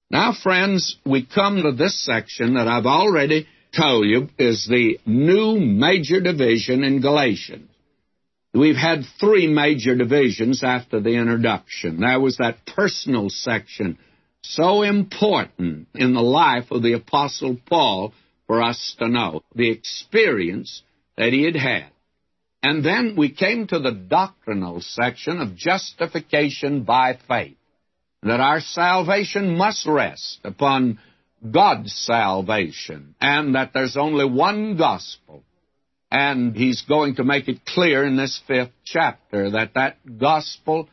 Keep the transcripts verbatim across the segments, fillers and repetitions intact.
Now, friends, we come to this section that I've already told you is the new major division in Galatians. We've had three major divisions after the introduction. There was that personal section, so important in the life of the Apostle Paul for us to know, the experience that he had had. And then we came to the doctrinal section of justification by faith, that our salvation must rest upon God's salvation, and that there's only one gospel. And he's going to make it clear in this fifth chapter that that gospel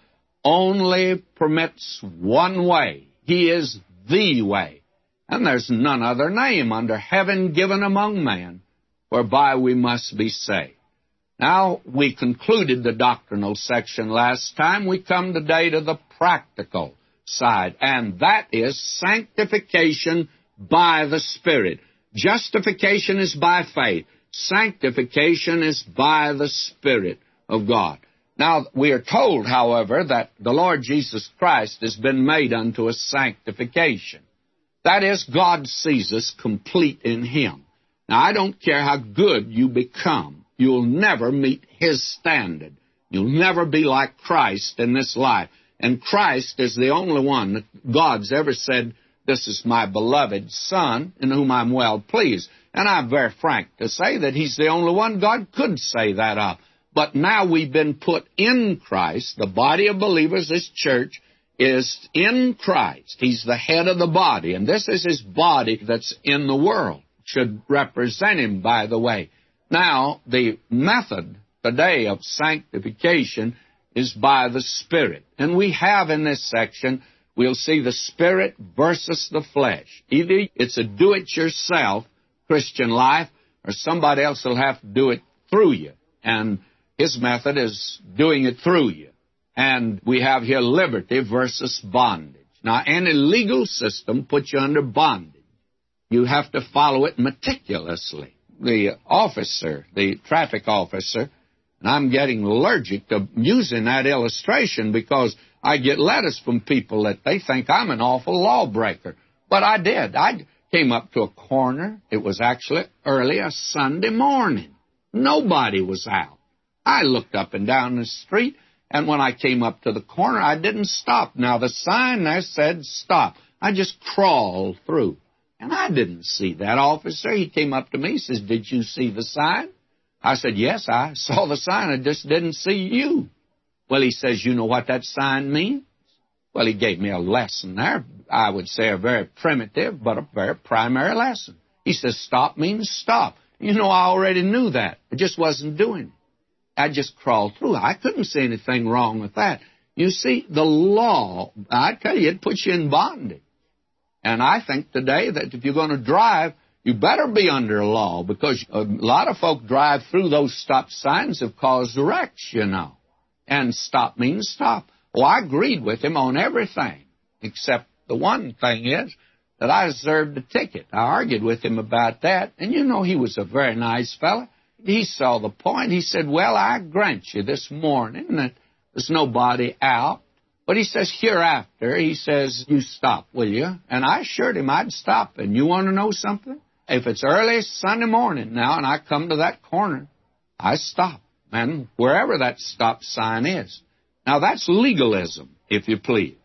only permits one way. He is the way. And there's none other name under heaven given among men whereby we must be saved. Now, we concluded the doctrinal section last time. We come today to the practical side, and that is sanctification by the Spirit. Justification is by faith. Sanctification is by the Spirit of God. Now, we are told, however, that the Lord Jesus Christ has been made unto us sanctification. That is, God sees us complete in Him. Now, I don't care how good you become. You'll never meet His standard. You'll never be like Christ in this life. And Christ is the only one that God's ever said, "This is my beloved Son, in whom I'm well pleased." And I'm very frank to say that He's the only one God could say that of. But now we've been put in Christ. The body of believers, this church, is in Christ. He's the head of the body, and this is His body that's in the world. Should represent Him, by the way. Now, the method today of sanctification is by the Spirit. And we have in this section, we'll see the Spirit versus the flesh. Either it's a do-it-yourself Christian life, or somebody else will have to do it through you. And His method is doing it through you. And we have here liberty versus bondage. Now, any legal system puts you under bondage. You have to follow it meticulously. The officer, the traffic officer, and I'm getting allergic to using that illustration because I get letters from people that they think I'm an awful lawbreaker. But I did. I came up to a corner. It was actually early a Sunday morning. Nobody was out. I looked up and down the street, and when I came up to the corner, I didn't stop. Now, the sign there said stop. I just crawled through. And I didn't see that officer. He came up to me, he says, "Did you see the sign?" I said, "Yes, I saw the sign. I just didn't see you." Well, he says, "You know what that sign means?" Well, he gave me a lesson there. I would say a very primitive, but a very primary lesson. He says, "Stop means stop." You know, I already knew that. I just wasn't doing it. I just crawled through. I couldn't see anything wrong with that. You see, the law, I tell you, it puts you in bondage. And I think today that if you're going to drive, you better be under law, because a lot of folk drive through those stop signs have caused wrecks, you know. And stop means stop. Well, I agreed with him on everything, except the one thing is that I deserved a ticket. I argued with him about that, and you know, he was a very nice fellow. He saw the point. He said, "Well, I grant you this morning that there's nobody out. But," he says, "hereafter," he says, "you stop, will you?" And I assured him I'd stop. And you want to know something? If it's early Sunday morning now and I come to that corner, I stop. And wherever that stop sign is. Now, that's legalism, if you please.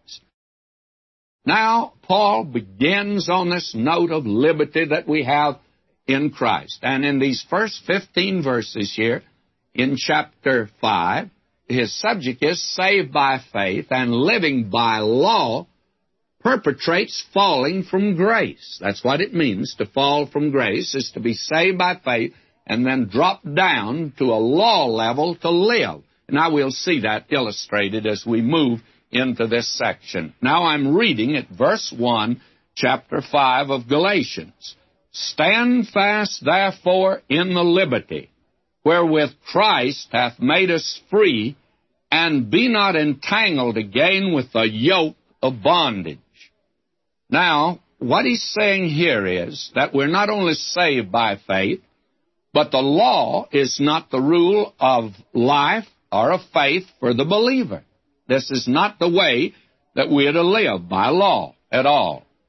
Now, Paul begins on this note of liberty that we have in Christ. And in these first fifteen verses here, in chapter five, his subject is saved by faith, and living by law perpetrates falling from grace. That's what it means to fall from grace, is to be saved by faith and then drop down to a law level to live. Now we'll see that illustrated as we move into this section. Now I'm reading at verse one, chapter five of Galatians. "Stand fast, therefore, in the liberty wherewith Christ hath made us free, and be not entangled again with the yoke of bondage." Now, what he's saying here is that we're not only saved by faith, but the law is not the rule of life or of faith for the believer. This is not the way that we are to live, by law at all.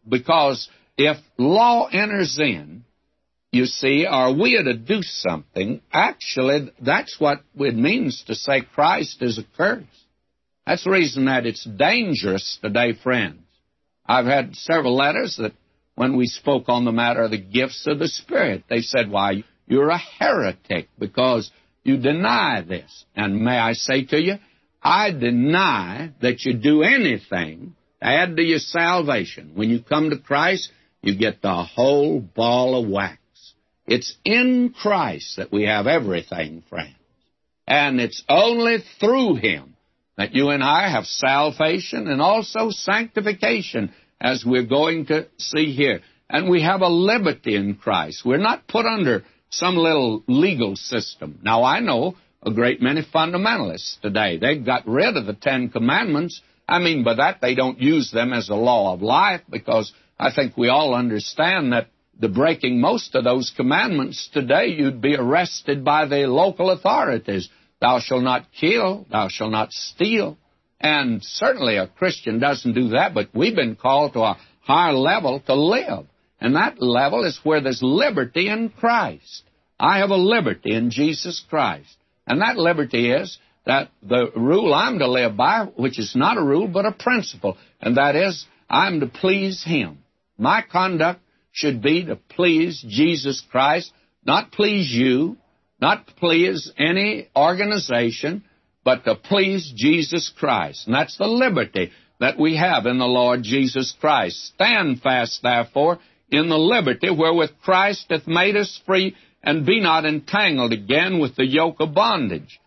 because if law enters in, you see, or we are to do something, actually, that's what it means to say Christ is a curse. That's the reason that it's dangerous today, friends. I've had several letters that when we spoke on the matter of the gifts of the Spirit, they said, why, you're a heretic because you deny this. And may I say to you, I deny that you do anything to add to your salvation. When you come to Christ, you get the whole ball of wax. It's in Christ that we have everything, friends. And it's only through Him that you and I have salvation and also sanctification, as we're going to see here. And we have a liberty in Christ. We're not put under some little legal system. Now, I know a great many fundamentalists today. They've got rid of the Ten Commandments. I mean, by that, they don't use them as a law of life, because I think we all understand that the breaking most of those commandments today, you'd be arrested by the local authorities. Thou shalt not kill, thou shalt not steal. And certainly a Christian doesn't do that, but we've been called to a higher level to live. And that level is where there's liberty in Christ. I have a liberty in Jesus Christ. And that liberty is that the rule I'm to live by, which is not a rule but a principle, and that is I'm to please Him. My conduct should be to please Jesus Christ, not please you, not please any organization, but to please Jesus Christ. And that's the liberty that we have in the Lord Jesus Christ. Stand fast, therefore, in the liberty wherewith Christ hath made us free, and be not entangled again with the yoke of bondage.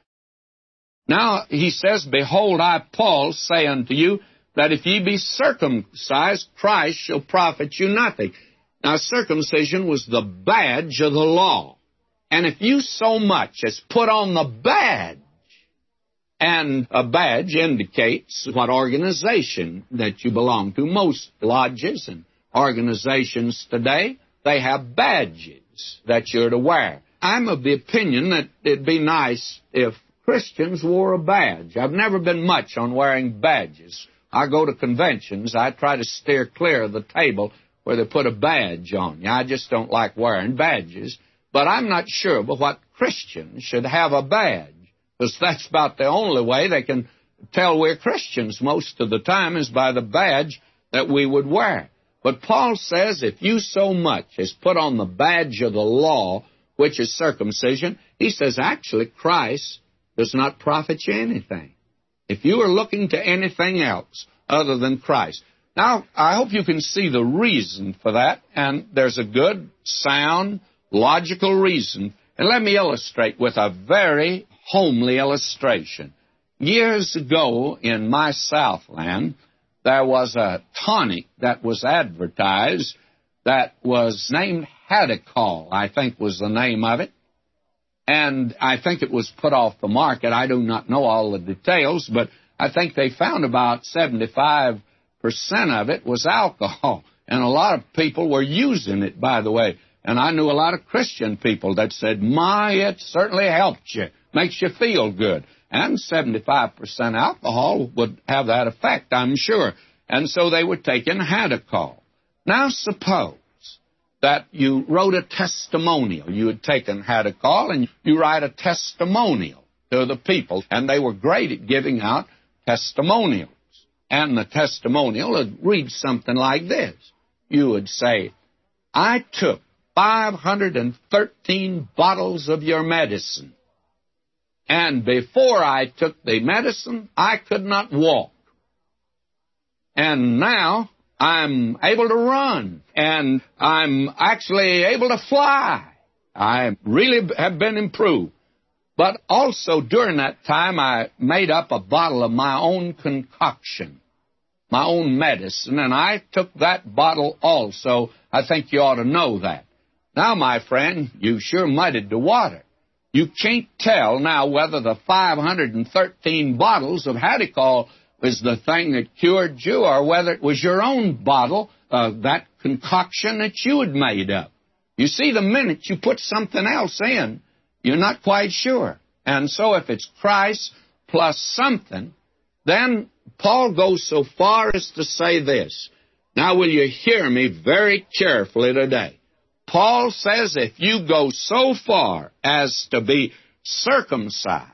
Now, he says, Behold, I, Paul, say unto you, that if ye be circumcised, Christ shall profit you nothing. Now, circumcision was the badge of the law. And if you so much as put on the badge, and a badge indicates what organization that you belong to. Most lodges and organizations today, they have badges that you're to wear. I'm of the opinion that it'd be nice if Christians wore a badge. I've never been much on wearing badges. I go to conventions. I try to steer clear of the table where they put a badge on you. I just don't like wearing badges. But I'm not sure but what Christians should have a badge, because that's about the only way they can tell we're Christians most of the time is by the badge that we would wear. But Paul says if you so much as put on the badge of the law, which is circumcision, he says actually Christ does not profit you anything. If you are looking to anything else other than Christ. Now, I hope you can see the reason for that, and there's a good, sound, logical reason. And let me illustrate with a very homely illustration. Years ago in my Southland, there was a tonic that was advertised that was named Hadacol, I think was the name of it. And I think it was put off the market. I do not know all the details, but I think they found about seventy-five percent of it was alcohol. And a lot of people were using it, by the way. And I knew a lot of Christian people that said, my, it certainly helped you, makes you feel good. And seventy-five percent alcohol would have that effect, I'm sure. And so they were taking Hadacol. Now suppose that you wrote a testimonial. You had taken Hadacol and you write a testimonial to the people. And they were great at giving out testimonials. And the testimonial would read something like this. You would say, I took five hundred thirteen bottles of your medicine. And before I took the medicine, I could not walk. And now I'm able to run. And I'm actually able to fly. I really have been improved. But also during that time, I made up a bottle of my own concoction, my own medicine, and I took that bottle also. I think you ought to know that. Now, my friend, you sure muddied the water. You can't tell now whether the five hundred thirteen bottles of Hadacol was the thing that cured you or whether it was your own bottle of that concoction that you had made up. You see, the minute you put something else in, you're not quite sure. And so if it's Christ plus something, then Paul goes so far as to say this, Now, will you hear me very carefully today? Paul says if you go so far as to be circumcised,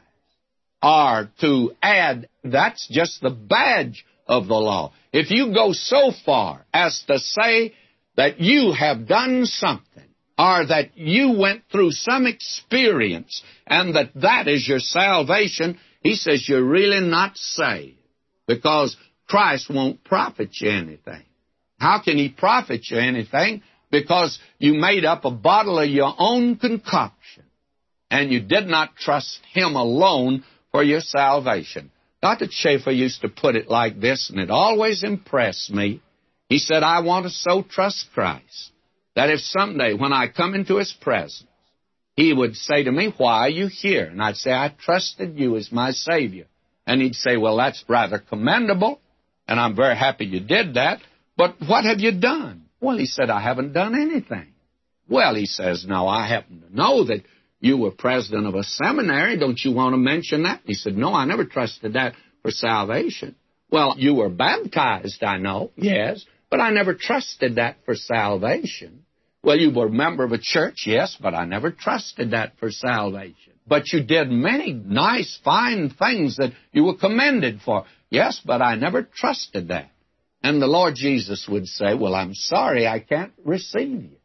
or to add, that's just the badge of the law. If you go so far as to say that you have done something, or that you went through some experience, and that that is your salvation, he says you're really not saved, because Christ won't profit you anything. How can he profit you anything? Because you made up a bottle of your own concoction, and you did not trust him alone for your salvation. Doctor Schaeffer used to put it like this, and it always impressed me. He said, I want to so trust Christ that if someday when I come into his presence, he would say to me, why are you here? And I'd say, I trusted you as my Savior. And he'd say, well, that's rather commendable, and I'm very happy you did that, but what have you done? Well, he said, I haven't done anything. Well, he says, no, I happen to know that you were president of a seminary. Don't you want to mention that? He said, no, I never trusted that for salvation. Well, you were baptized, I know. Yes, but I never trusted that for salvation. Well, you were a member of a church. Yes, but I never trusted that for salvation. But you did many nice, fine things that you were commended for. Yes, but I never trusted that. And the Lord Jesus would say, well, I'm sorry, I can't receive you.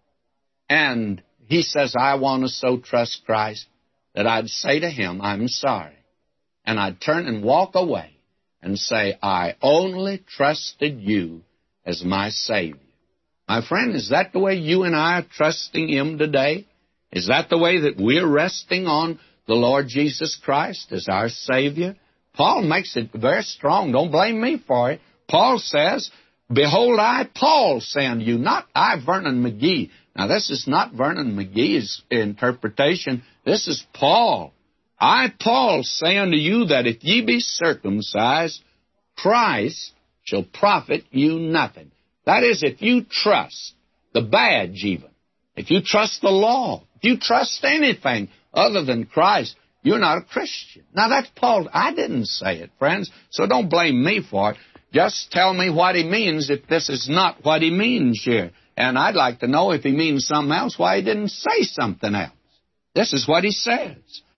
And he says, I want to so trust Christ that I'd say to him, I'm sorry. And I'd turn and walk away and say, I only trusted you as my Savior. My friend, is that the way you and I are trusting him today? Is that the way that we're resting on the Lord Jesus Christ as our Savior? Paul makes it very strong. Don't blame me for it. Paul says, behold, I, Paul, say unto you, not I, Vernon McGee. Now, this is not Vernon McGee's interpretation. This is Paul. I, Paul, say unto you that if ye be circumcised, Christ shall profit you nothing. That is, if you trust the badge even, if you trust the law, if you trust anything other than Christ, you're not a Christian. Now, that's Paul. I didn't say it, friends, so don't blame me for it. Just tell me what he means if this is not what he means here. And I'd like to know if he means something else, why he didn't say something else. This is what he says.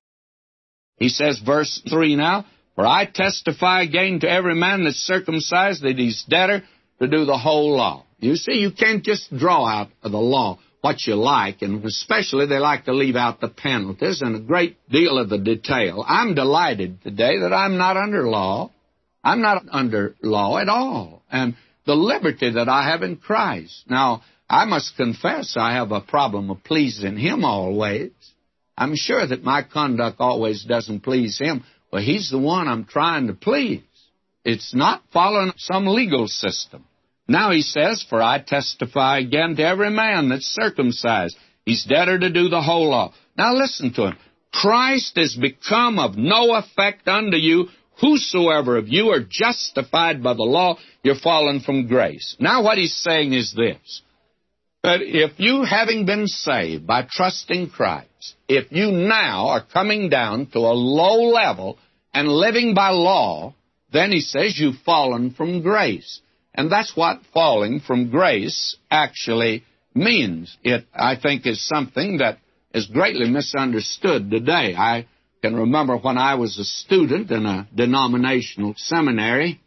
He says, verse three now, for I testify again to every man that's circumcised that he's debtor to do the whole law. You see, you can't just draw out of the law what you like, and especially they like to leave out the penalties and a great deal of the detail. I'm delighted today that I'm not under law. I'm not under law at all. And the liberty that I have in Christ. Now, I must confess I have a problem of pleasing him always. I'm sure that my conduct always doesn't please him, but he's the one I'm trying to please. It's not following some legal system. Now he says, for I testify again to every man that's circumcised. He's debtor to do the whole law. Now listen to him. Christ is become of no effect unto you. Whosoever of you are justified by the law, you're fallen from grace. Now what he's saying is this, that if you, having been saved by trusting Christ, if you now are coming down to a low level and living by law, then he says you've fallen from grace. And that's what falling from grace actually means. It, I think, is something that is greatly misunderstood today. I can remember when I was a student in a denominational seminary,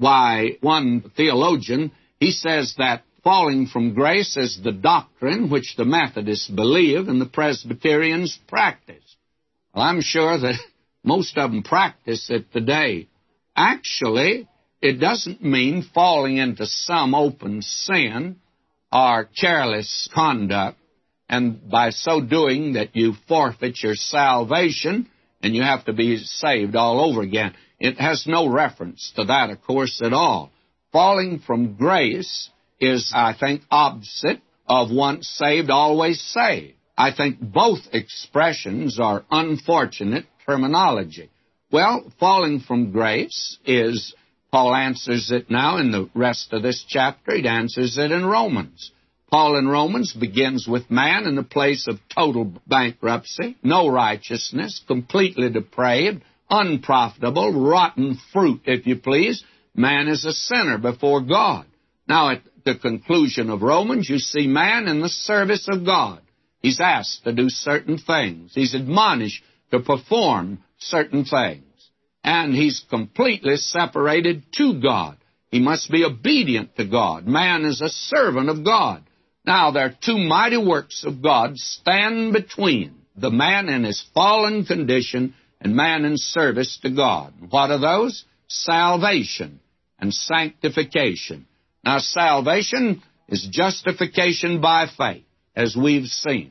why one theologian, he says that falling from grace is the doctrine which the Methodists believe and the Presbyterians practice. Well, I'm sure that most of them practice it today. Actually, it doesn't mean falling into some open sin or careless conduct, and by so doing that you forfeit your salvation and you have to be saved all over again. It has no reference to that, of course, at all. Falling from grace is, I think, opposite of once saved, always saved. I think both expressions are unfortunate terminology. Well, falling from grace is, Paul answers it now in the rest of this chapter. He answers it in Romans. Paul in Romans begins with man in the place of total bankruptcy, no righteousness, completely depraved, unprofitable, rotten fruit, if you please. Man is a sinner before God. Now, at the conclusion of Romans, you see man in the service of God. He's asked to do certain things. He's admonished to perform certain things. And he's completely separated to God. He must be obedient to God. Man is a servant of God. Now, there are two mighty works of God stand between the man in his fallen condition and man in service to God. What are those? Salvation and sanctification. Now, salvation is justification by faith, as we've seen.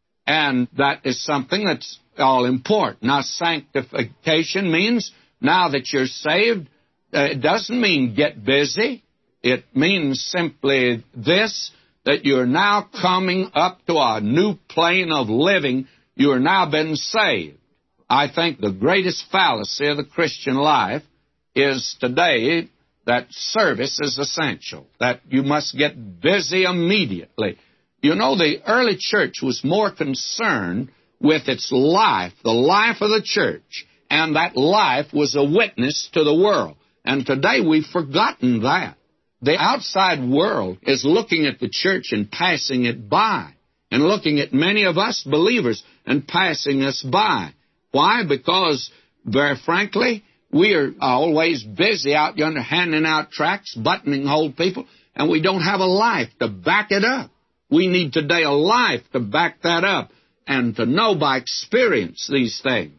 And that is something that's all important. Now, sanctification means now that you're saved, uh, it doesn't mean get busy. It means simply this, that you're now coming up to a new plane of living. You are now been saved. I think the greatest fallacy of the Christian life is today that service is essential, that you must get busy immediately. You know, the early church was more concerned with its life, the life of the church, and that life was a witness to the world. And today we've forgotten that. The outside world is looking at the church and passing it by, and looking at many of us believers and passing us by. Why? Because, very frankly, we are always busy out yonder handing out tracts, buttoning hold people, and we don't have a life to back it up. We need today a life to back that up and to know by experience these things.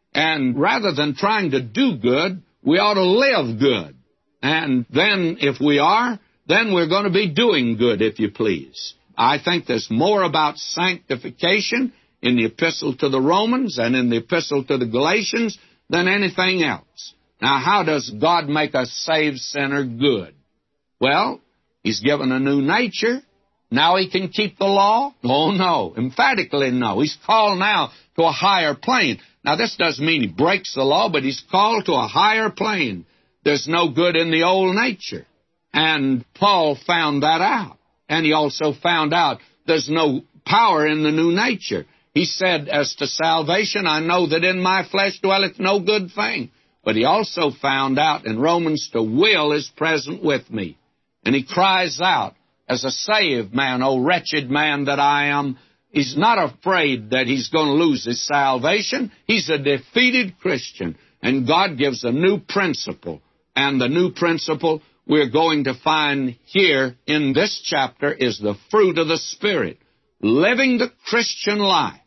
And rather than trying to do good, we ought to live good. And then, if we are, then we're going to be doing good, if you please. I think there's more about sanctification in the Epistle to the Romans and in the Epistle to the Galatians than anything else. Now, how does God make a saved sinner good? Well, He's given a new nature. Now he can keep the law? Oh, no. Emphatically, no. He's called now to a higher plane. Now, this doesn't mean he breaks the law, but he's called to a higher plane. There's no good in the old nature. And Paul found that out. And he also found out there's no power in the new nature. He said, as to salvation, I know that in my flesh dwelleth no good thing. But he also found out in Romans, to will is present with me. And he cries out, as a saved man, O wretched man that I am. He's not afraid that he's going to lose his salvation. He's a defeated Christian. And God gives a new principle. And the new principle we're going to find here in this chapter is the fruit of the Spirit. Living the Christian life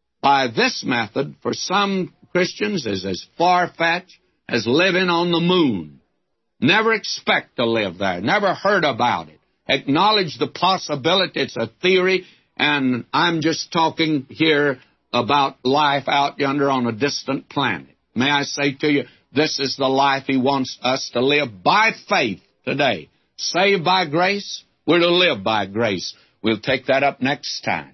by this method, for some Christians, is as far-fetched as living on the moon. Never expect to live there. Never heard about it. Acknowledge the possibility it's a theory, and I'm just talking here about life out yonder on a distant planet. May I say to you, this is the life He wants us to live by faith today. Saved by grace, we're to live by grace. We'll take that up next time.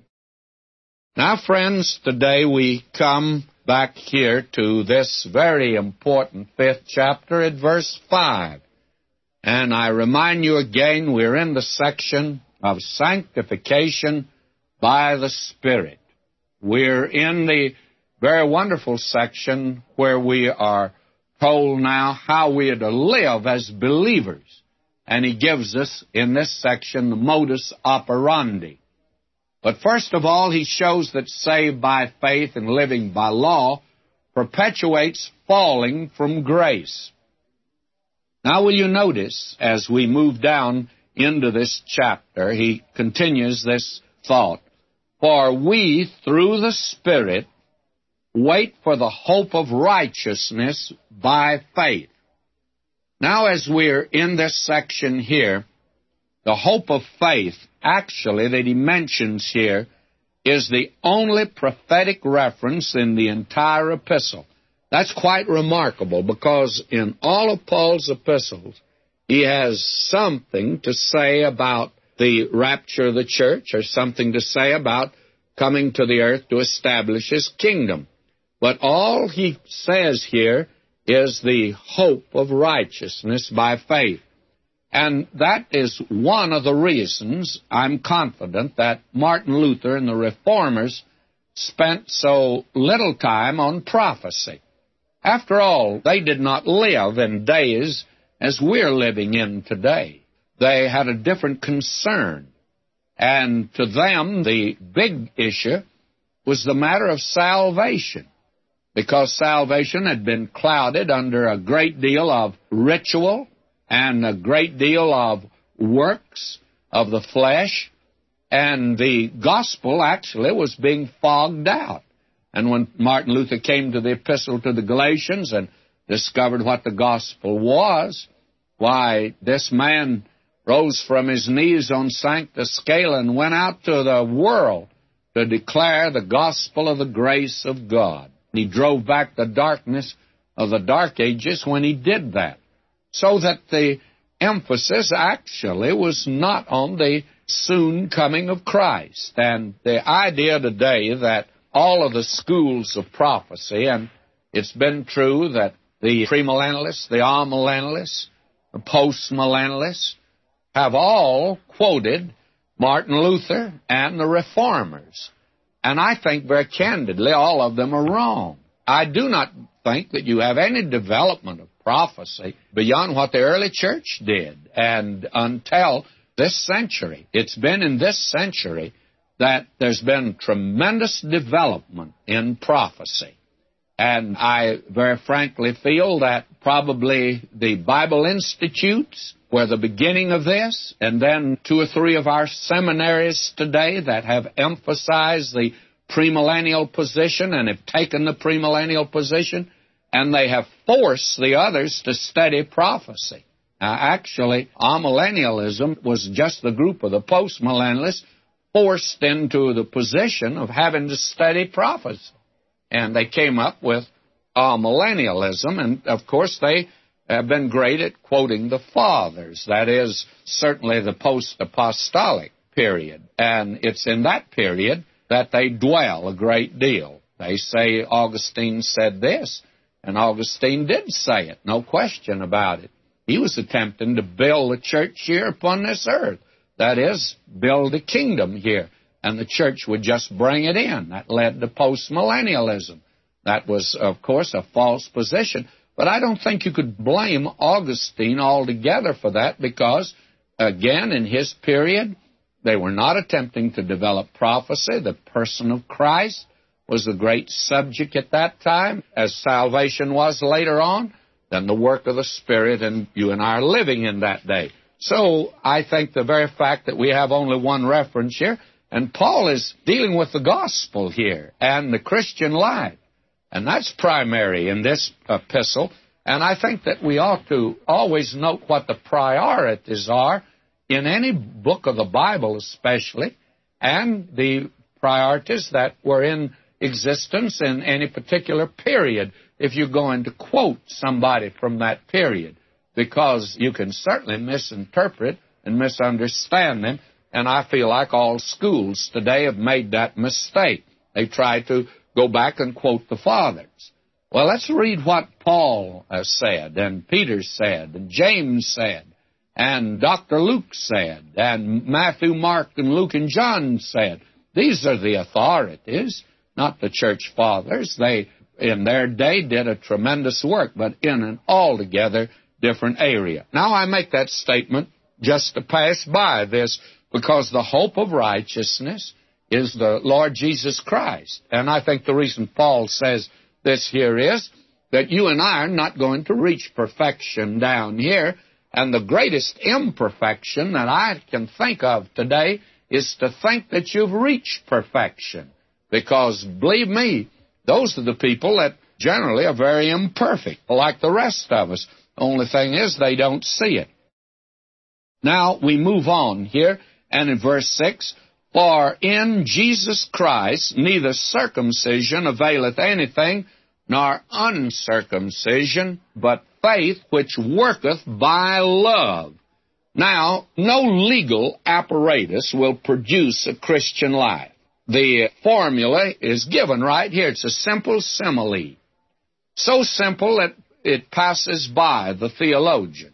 Now, friends, today we come back here to this very important fifth chapter at verse five. And I remind you again, we're in the section of sanctification by the Spirit. We're in the very wonderful section where we are told now how we are to live as believers. And he gives us, in this section, the modus operandi. But first of all, he shows that saved by faith and living by law perpetuates falling from grace. Now, will you notice, as we move down into this chapter, he continues this thought. For we, through the Spirit, wait for the hope of righteousness by faith. Now, as we're in this section here, the hope of faith, actually, that he mentions here, is the only prophetic reference in the entire epistle. That's quite remarkable, because in all of Paul's epistles, he has something to say about the rapture of the church, or something to say about coming to the earth to establish his kingdom. But all he says here is the hope of righteousness by faith. And that is one of the reasons I'm confident that Martin Luther and the Reformers spent so little time on prophecy. After all, they did not live in days as we're living in today. they had a different concern. And to them, the big issue was the matter of salvation, because salvation had been clouded under a great deal of ritual and a great deal of works of the flesh, and the gospel actually was being fogged out. And when Martin Luther came to the epistle to the Galatians and discovered what the gospel was, why, this man rose from his knees on Sancta Scala and went out to the world to declare the gospel of the grace of God. He drove back the darkness of the Dark Ages when he did that, so that the emphasis actually was not on the soon coming of Christ. And the idea today that all of the schools of prophecy, and it's been true that the premillennialists, the amillennialists, the postmillennialists, have all quoted Martin Luther and the Reformers. And I think very candidly all of them are wrong. I do not think that you have any development of prophecy beyond what the early church did and until this century. It's been in this century that there's been tremendous development in prophecy. And I very frankly feel that probably the Bible Institutes were the beginning of this, and then two or three of our seminaries today that have emphasized the premillennial position and have taken the premillennial position, and they have forced the others to study prophecy. Now, actually, amillennialism was just the group of the postmillennialists forced into the position of having to study prophecy. And they came up with amillennialism, and of course they have been great at quoting the fathers. That is certainly the post-apostolic period. And it's in that period that they dwell a great deal. They say Augustine said this, and Augustine did say it, no question about it. He was attempting to build a church here upon this earth. That is, build a kingdom here, and the church would just bring it in. That led to postmillennialism. That was, of course, a false position. But I don't think you could blame Augustine altogether for that because, again, in his period, they were not attempting to develop prophecy. The person of Christ was the great subject at that time, as salvation was later on, than the work of the Spirit, and you and I are living in that day. So I think the very fact that we have only one reference here, and Paul is dealing with the gospel here and the Christian life, and that's primary in this epistle. And I think that we ought to always note what the priorities are in any book of the Bible especially, and the priorities that were in existence in any particular period if you're going to quote somebody from that period, because you can certainly misinterpret and misunderstand them, and I feel like all schools today have made that mistake. They try to go back and quote the fathers. Well, let's read what Paul uh, said, and Peter said, and James said, and Doctor Luke said, and Matthew, Mark, and Luke, and John said. These are the authorities, not the church fathers. They, in their day, did a tremendous work, but in an altogether different area. Now, I make that statement just to pass by this, because the hope of righteousness is the Lord Jesus Christ. And I think the reason Paul says this here is that you and I are not going to reach perfection down here. And the greatest imperfection that I can think of today is to think that you've reached perfection. Because, believe me, those are the people that generally are very imperfect, like the rest of us. The only thing is they don't see it. Now, we move on here, and in verse six, for in Jesus Christ neither circumcision availeth anything, nor uncircumcision, but faith which worketh by love. Now, no legal apparatus will produce a Christian life. The formula is given right here. It's a simple simile. So simple that it passes by the theologians.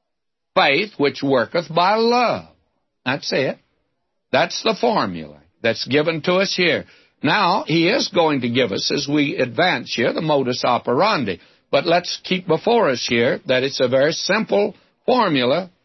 Faith which worketh by love. That's it. That's the formula that's given to us here. Now, he is going to give us, as we advance here, the modus operandi. But let's keep before us here that it's a very simple formula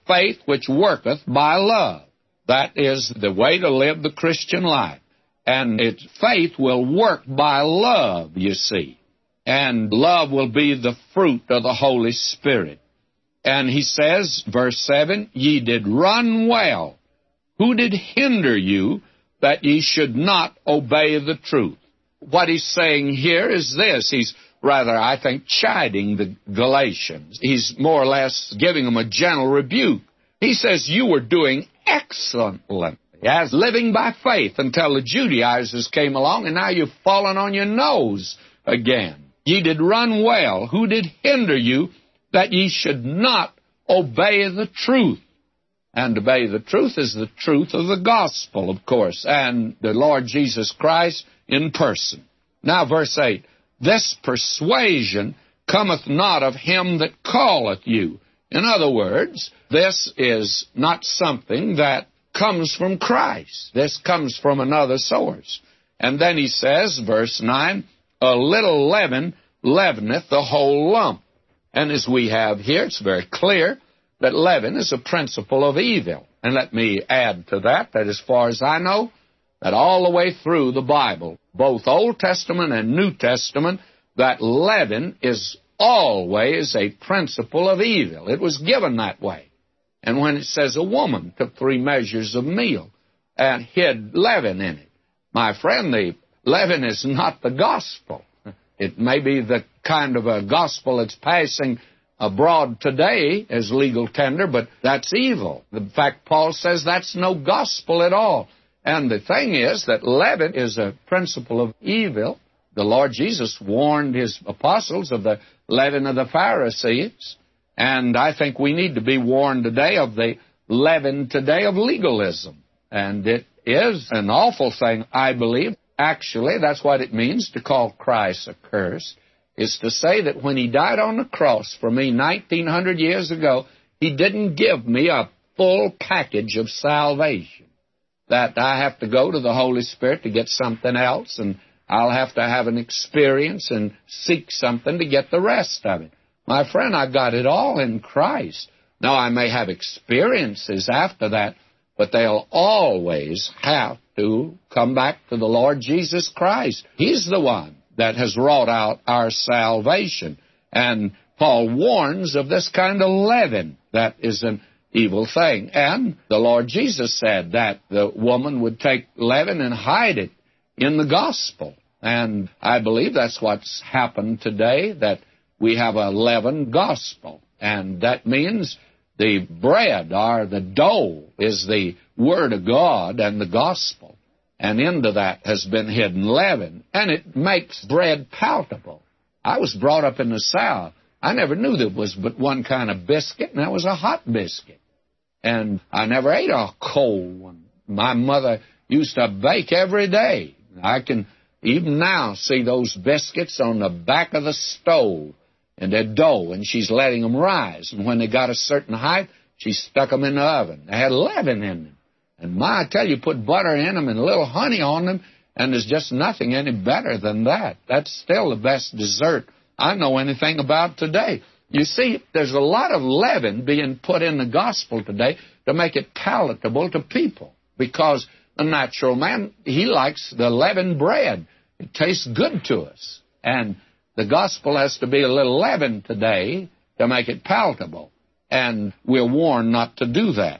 faith which worketh by love. That is the way to live the Christian life. And its faith will work by love, you see. And love will be the fruit of the Holy Spirit. And he says, verse seven, ye did run well. Who did hinder you that ye should not obey the truth? What he's saying here is this. He's rather, I think, chiding the Galatians. He's more or less giving them a gentle rebuke. He says, you were doing excellently as living by faith until the Judaizers came along, and now you've fallen on your nose again. Ye did run well. Who did hinder you that ye should not obey the truth? And obey the truth is the truth of the gospel, of course, and the Lord Jesus Christ in person. Now, verse eight, this persuasion cometh not of him that calleth you. In other words, this is not something that comes from Christ. This comes from another source. And then he says, verse nine, a little leaven leaveneth the whole lump. And as we have here, it's very clear that leaven is a principle of evil. And let me add to that, that as far as I know, that all the way through the Bible, both Old Testament and New Testament, that leaven is always a principle of evil. It was given that way. And when it says a woman took three measures of meal and hid leaven in it, my friend, the leaven is not the gospel. It may be the kind of a gospel that's passing abroad today as legal tender, but that's evil. In fact, Paul says that's no gospel at all. And the thing is that leaven is a principle of evil. The Lord Jesus warned his apostles of the leaven of the Pharisees. And I think we need to be warned today of the leaven today of legalism. And it is an awful thing, I believe. Actually, that's what it means to call Christ accursed, is to say that when he died on the cross for me nineteen hundred years ago, he didn't give me a full package of salvation. That I have to go to the Holy Spirit to get something else, and I'll have to have an experience and seek something to get the rest of it. My friend, I've got it all in Christ. Now, I may have experiences after that, but they'll always have to come back to the Lord Jesus Christ. He's the one that has wrought out our salvation. And Paul warns of this kind of leaven that is an evil thing. And the Lord Jesus said that the woman would take leaven and hide it in the gospel. And I believe that's what's happened today, that we have a leavened gospel. And that means the bread or the dough is the Word of God and the gospel. And into that has been hidden leaven. And it makes bread palatable. I was brought up in the South. I never knew there was but one kind of biscuit, and that was a hot biscuit. And I never ate a cold one. My mother used to bake every day. I can even now see those biscuits on the back of the stove, and they're dough, and she's letting them rise. And when they got a certain height, she stuck them in the oven. They had leaven in them. And my, I tell you, put butter in them and a little honey on them, and there's just nothing any better than that. That's still the best dessert I know anything about today. You see, there's a lot of leaven being put in the gospel today to make it palatable to people, because the natural man, he likes the leavened bread. It tastes good to us. And the gospel has to be a little leavened today to make it palatable. And we're warned not to do that.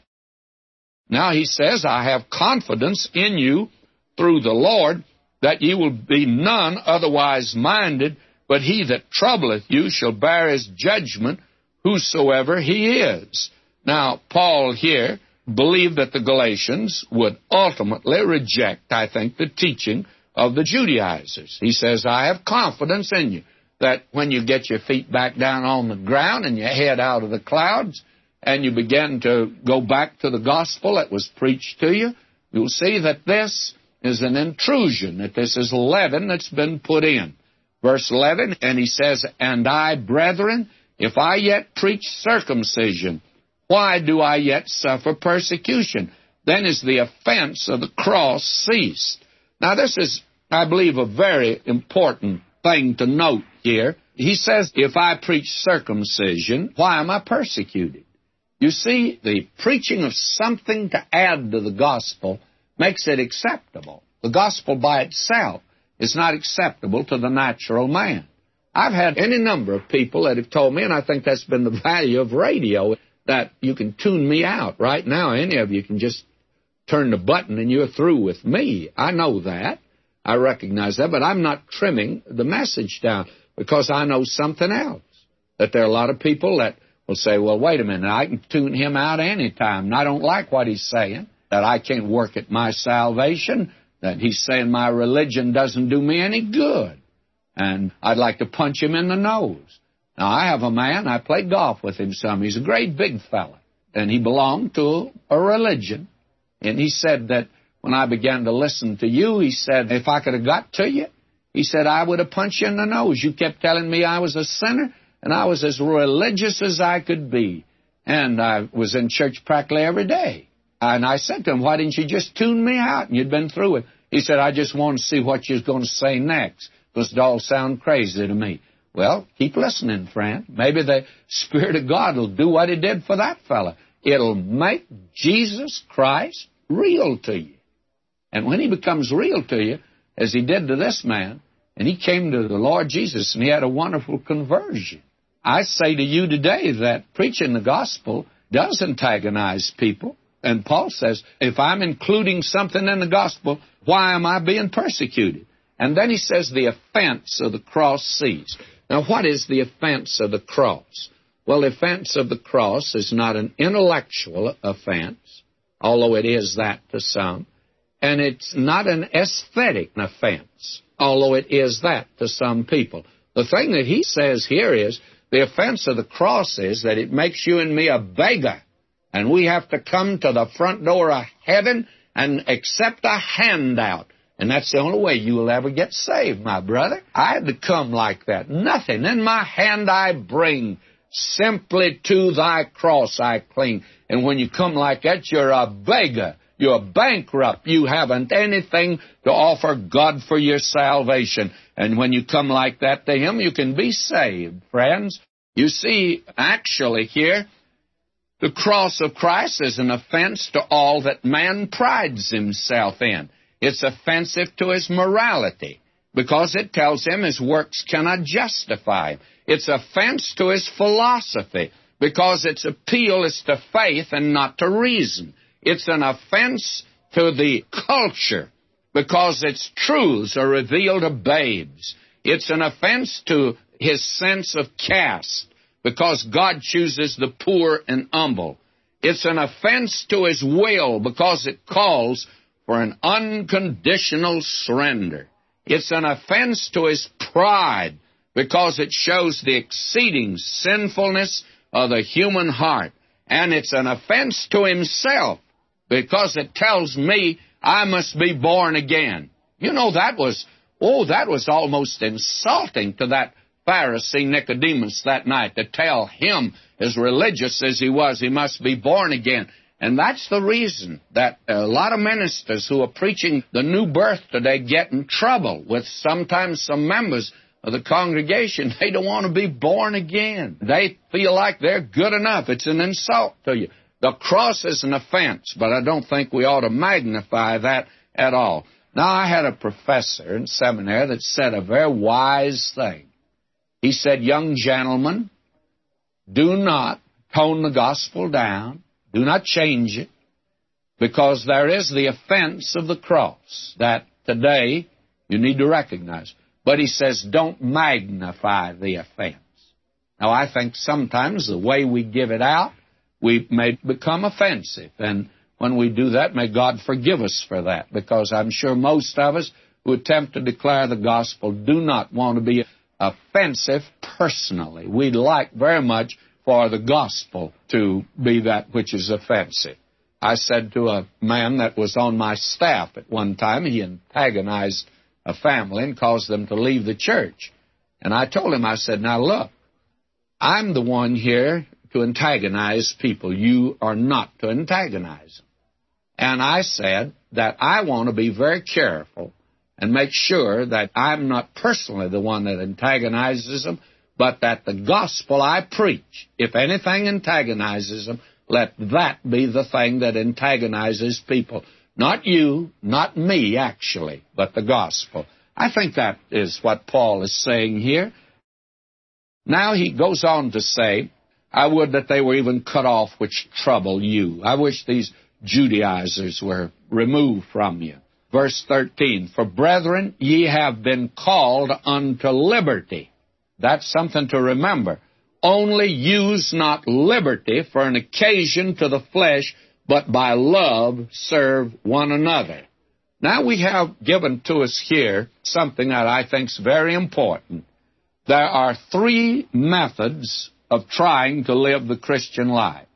Now he says, I have confidence in you through the Lord, that ye will be none otherwise minded, but he that troubleth you shall bear his judgment, whosoever he is. Now, Paul here believed that the Galatians would ultimately reject, I think, the teaching of the Judaizers. He says, I have confidence in you, that when you get your feet back down on the ground and your head out of the clouds, and you begin to go back to the gospel that was preached to you, you'll see that this is an intrusion, that this is leaven that's been put in. Verse eleven, and he says, and I, brethren, if I yet preach circumcision, why do I yet suffer persecution? Then is the offense of the cross ceased. Now this is, I believe, a very important thing to note here. He says, if I preach circumcision, why am I persecuted? You see, the preaching of something to add to the gospel makes it acceptable. The gospel by itself is not acceptable to the natural man. I've had any number of people that have told me, and I think that's been the value of radio, that you can tune me out. Right now, any of you can just turn the button and you're through with me. I know that. I recognize that, but I'm not trimming the message down because I know something else. That there are a lot of people that will say, well, wait a minute, I can tune him out any time, and I don't like what he's saying, that I can't work at my salvation, that he's saying my religion doesn't do me any good, and I'd like to punch him in the nose. Now, I have a man, I played golf with him some. He's a great big fella, and he belonged to a religion. And he said that when I began to listen to you, he said, if I could have got to you, he said, I would have punched you in the nose. You kept telling me I was a sinner, and I was as religious as I could be. And I was in church practically every day. And I said to him, why didn't you just tune me out? And you'd been through it. He said, I just wanted to see what you was going to say next, because it all sounded crazy to me. Well, keep listening, friend. Maybe the Spirit of God will do what He did for that fella. It'll make Jesus Christ real to you. And when He becomes real to you, as He did to this man, and he came to the Lord Jesus, and he had a wonderful conversion. I say to you today that preaching the gospel does antagonize people. And Paul says, if I'm including something in the gospel, why am I being persecuted? And then he says the offense of the cross ceased. Now, what is the offense of the cross? Well, the offense of the cross is not an intellectual offense, although it is that to some. And it's not an aesthetic offense, although it is that to some people. The thing that he says here is, the offense of the cross is that it makes you and me a beggar, and we have to come to the front door of heaven and accept a handout. And that's the only way you will ever get saved, my brother. I had to come like that. Nothing in my hand I bring, simply to thy cross I cling. And when you come like that, you're a beggar. You're bankrupt. You haven't anything to offer God for your salvation. And when you come like that to Him, you can be saved, friends. You see, actually here, the cross of Christ is an offense to all that man prides himself in. It's offensive to his morality because it tells him his works cannot justify him. It's offense to his philosophy because its appeal is to faith and not to reason. It's an offense to the culture because its truths are revealed to babes. It's an offense to his sense of caste because God chooses the poor and humble. It's an offense to his will because it calls for an unconditional surrender. It's an offense to his pride because it shows the exceeding sinfulness of the human heart. And it's an offense to himself because it tells me I must be born again. You know, that was, oh, that was almost insulting to that Pharisee Nicodemus that night, to tell him, as religious as he was, he must be born again. And that's the reason that a lot of ministers who are preaching the new birth today get in trouble with sometimes some members of the congregation. They don't want to be born again. They feel like they're good enough. It's an insult to you. The cross is an offense, but I don't think we ought to magnify that at all. Now, I had a professor in seminary that said a very wise thing. He said, young gentlemen, do not tone the gospel down. Do not change it, because there is the offense of the cross that today you need to recognize. But he says, don't magnify the offense. Now, I think sometimes the way we give it out, we may become offensive. And when we do that, may God forgive us for that, because I'm sure most of us who attempt to declare the gospel do not want to be offensive personally. We'd like very much for the gospel to be that which is offensive. I said to a man that was on my staff at one time, he antagonized a family and caused them to leave the church. And I told him, I said, now look, I'm the one here to antagonize people. You are not to antagonize them. And I said that I want to be very careful and make sure that I'm not personally the one that antagonizes them, but that the gospel I preach, if anything antagonizes them, let that be the thing that antagonizes people. Not you, not me, actually, but the gospel. I think that is what Paul is saying here. Now he goes on to say, I would that they were even cut off which trouble you. I wish these Judaizers were removed from you. Verse thirteen, for brethren, ye have been called unto liberty. That's something to remember. Only use not liberty for an occasion to the flesh, but by love serve one another. Now we have given to us here something that I think is very important. There are three methods of trying to live the Christian life.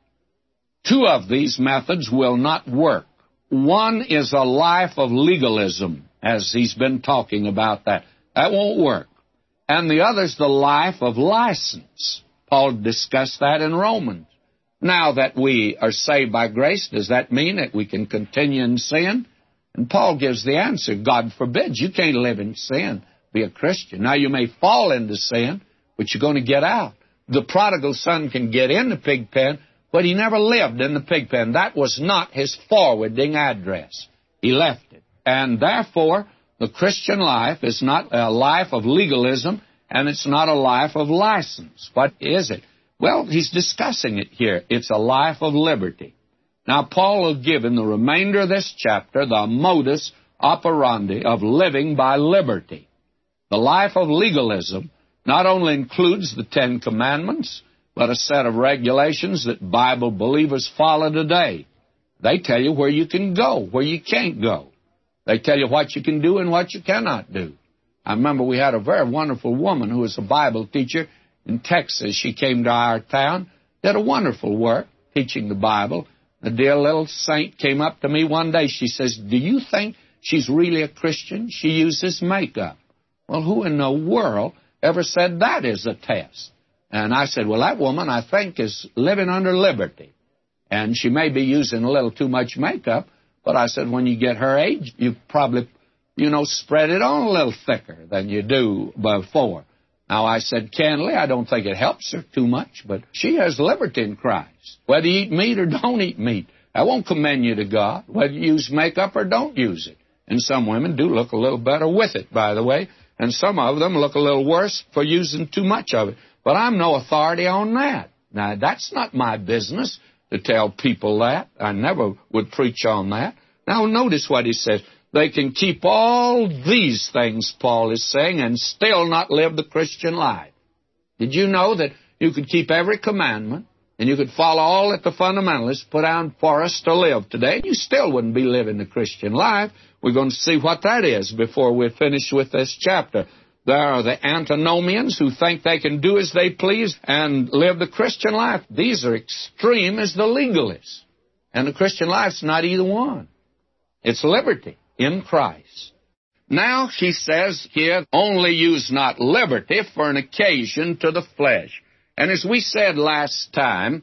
Two of these methods will not work. One is a life of legalism, as he's been talking about that. That won't work. And the other is the life of license. Paul discussed that in Romans. Now that we are saved by grace, does that mean that we can continue in sin? And Paul gives the answer, God forbids. You can't live in sin, be a Christian. Now you may fall into sin, but you're going to get out. The prodigal son can get in the pig pen, but he never lived in the pig pen. That was not his forwarding address. He left it. And therefore, the Christian life is not a life of legalism, and it's not a life of license. What is it? Well, he's discussing it here. It's a life of liberty. Now, Paul will give in the remainder of this chapter the modus operandi of living by liberty. The life of legalism not only includes the Ten Commandments, but a set of regulations that Bible believers follow today. They tell you where you can go, where you can't go. They tell you what you can do and what you cannot do. I remember we had a very wonderful woman who was a Bible teacher in Texas. She came to our town, did a wonderful work teaching the Bible. The dear little saint came up to me one day. She says, do you think she's really a Christian? She uses makeup. Well, who in the world ever said that is a test? And I said, well, that woman, I think, is living under liberty. And she may be using a little too much makeup, but I said, when you get her age, you probably, you know, spread it on a little thicker than you do before. Now, I said, candidly, I don't think it helps her too much, but she has liberty in Christ. Whether you eat meat or don't eat meat, that won't commend you to God, whether you use makeup or don't use it. And some women do look a little better with it, by the way, and some of them look a little worse for using too much of it. But I'm no authority on that. Now, that's not my business to tell people that. I never would preach on that. Now, notice what he says. They can keep all these things, Paul is saying, and still not live the Christian life. Did you know that you could keep every commandment, and you could follow all that the fundamentalists put down for us to live today, and you still wouldn't be living the Christian life? We're going to see what that is before we're finished with this chapter. There are the antinomians who think they can do as they please and live the Christian life. These are extreme as the legalists. And the Christian life's not either one. It's liberty in Christ. Now, he says here, only use not liberty for an occasion to the flesh. And as we said last time,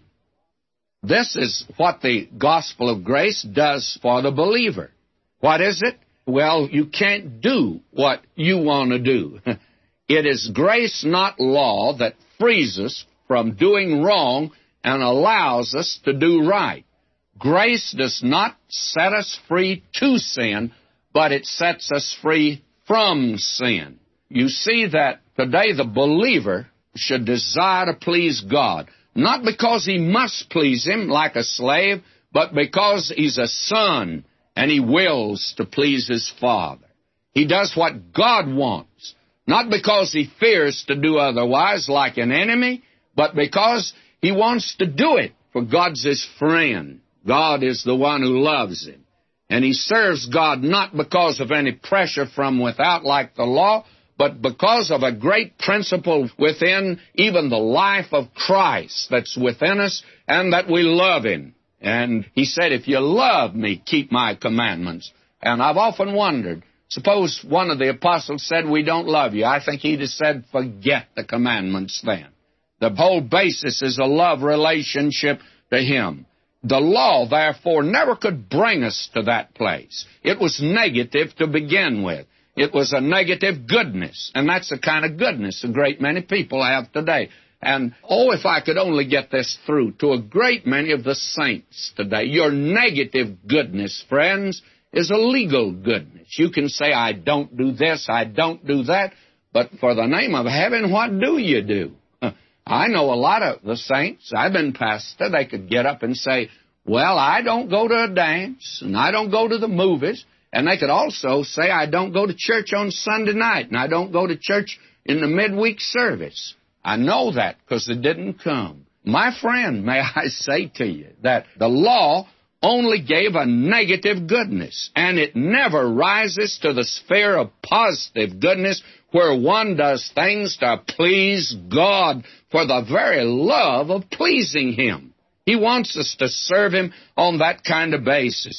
this is what the gospel of grace does for the believer. What is it? Well, you can't do what you want to do. It is grace, not law, that frees us from doing wrong and allows us to do right. Grace does not set us free to sin, but it sets us free from sin. You see that today the believer should desire to please God, not because he must please Him like a slave, but because he's a son and he wills to please his Father. He does what God wants, not because he fears to do otherwise like an enemy, but because he wants to do it, for God's his friend. God is the one who loves him. And he serves God not because of any pressure from without like the law, but because of a great principle within even the life of Christ that's within us, and that we love Him. And He said, if you love me, keep my commandments. And I've often wondered, suppose one of the apostles said, we don't love you. I think he'd have said, forget the commandments then. The whole basis is a love relationship to Him. The law, therefore, never could bring us to that place. It was negative to begin with. It was a negative goodness, and that's the kind of goodness a great many people have today. And, oh, if I could only get this through to a great many of the saints today. Your negative goodness, friends, is a legal goodness. You can say, I don't do this, I don't do that, but for the name of heaven, what do you do? I know a lot of the saints. I've been pastor. They could get up and say, well, I don't go to a dance, and I don't go to the movies. And they could also say, I don't go to church on Sunday night, and I don't go to church in the midweek service. I know that because it didn't come. My friend, may I say to you that the law only gave a negative goodness, and it never rises to the sphere of positive goodness where one does things to please God for the very love of pleasing Him. He wants us to serve Him on that kind of basis.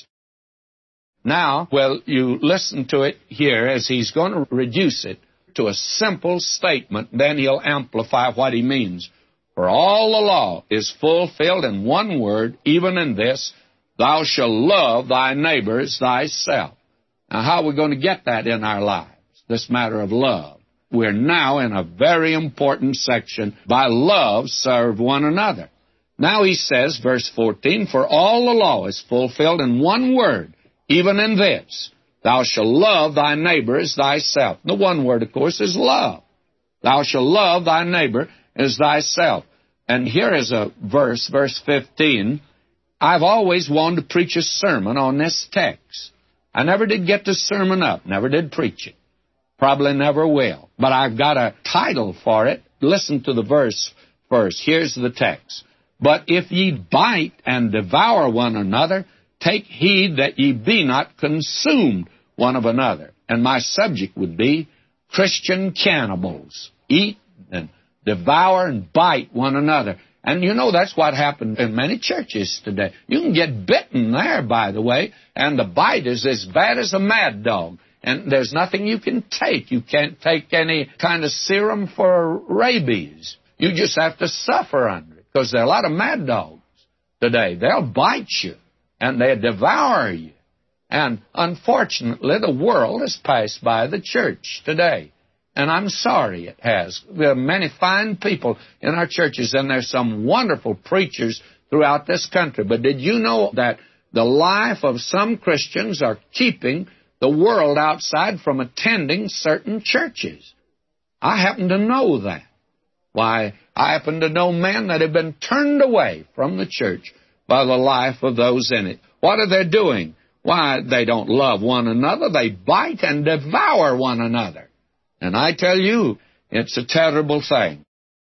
Now, well, you listen to it here as he's going to reduce it to a simple statement, then he'll amplify what he means. For all the law is fulfilled in one word, even in this, thou shalt love thy neighbor as thyself. Now, how are we going to get that in our lives, this matter of love? We're now in a very important section. By love, serve one another. Now he says, verse fourteen, for all the law is fulfilled in one word, even in this, thou shalt love thy neighbor as thyself. The one word, of course, is love. Thou shalt love thy neighbor as thyself. And here is a verse, verse fifteen. I've always wanted to preach a sermon on this text. I never did get the sermon up, never did preach it. Probably never will. But I've got a title for it. Listen to the verse first. Here's the text. But if ye bite and devour one another, take heed that ye be not consumed one of another. And my subject would be Christian cannibals. Eat and devour and bite one another. And you know that's what happened in many churches today. You can get bitten there, by the way, and the bite is as bad as a mad dog. And there's nothing you can take. You can't take any kind of serum for rabies. You just have to suffer under it, because there are a lot of mad dogs today. They'll bite you, and they devour you. And unfortunately, the world has passed by the church today. And I'm sorry it has. There are many fine people in our churches, and there's some wonderful preachers throughout this country. But did you know that the life of some Christians are keeping the world outside from attending certain churches? I happen to know that. Why, I happen to know men that have been turned away from the church by the life of those in it. What are they doing? Why, they don't love one another. They bite and devour one another. And I tell you, it's a terrible thing.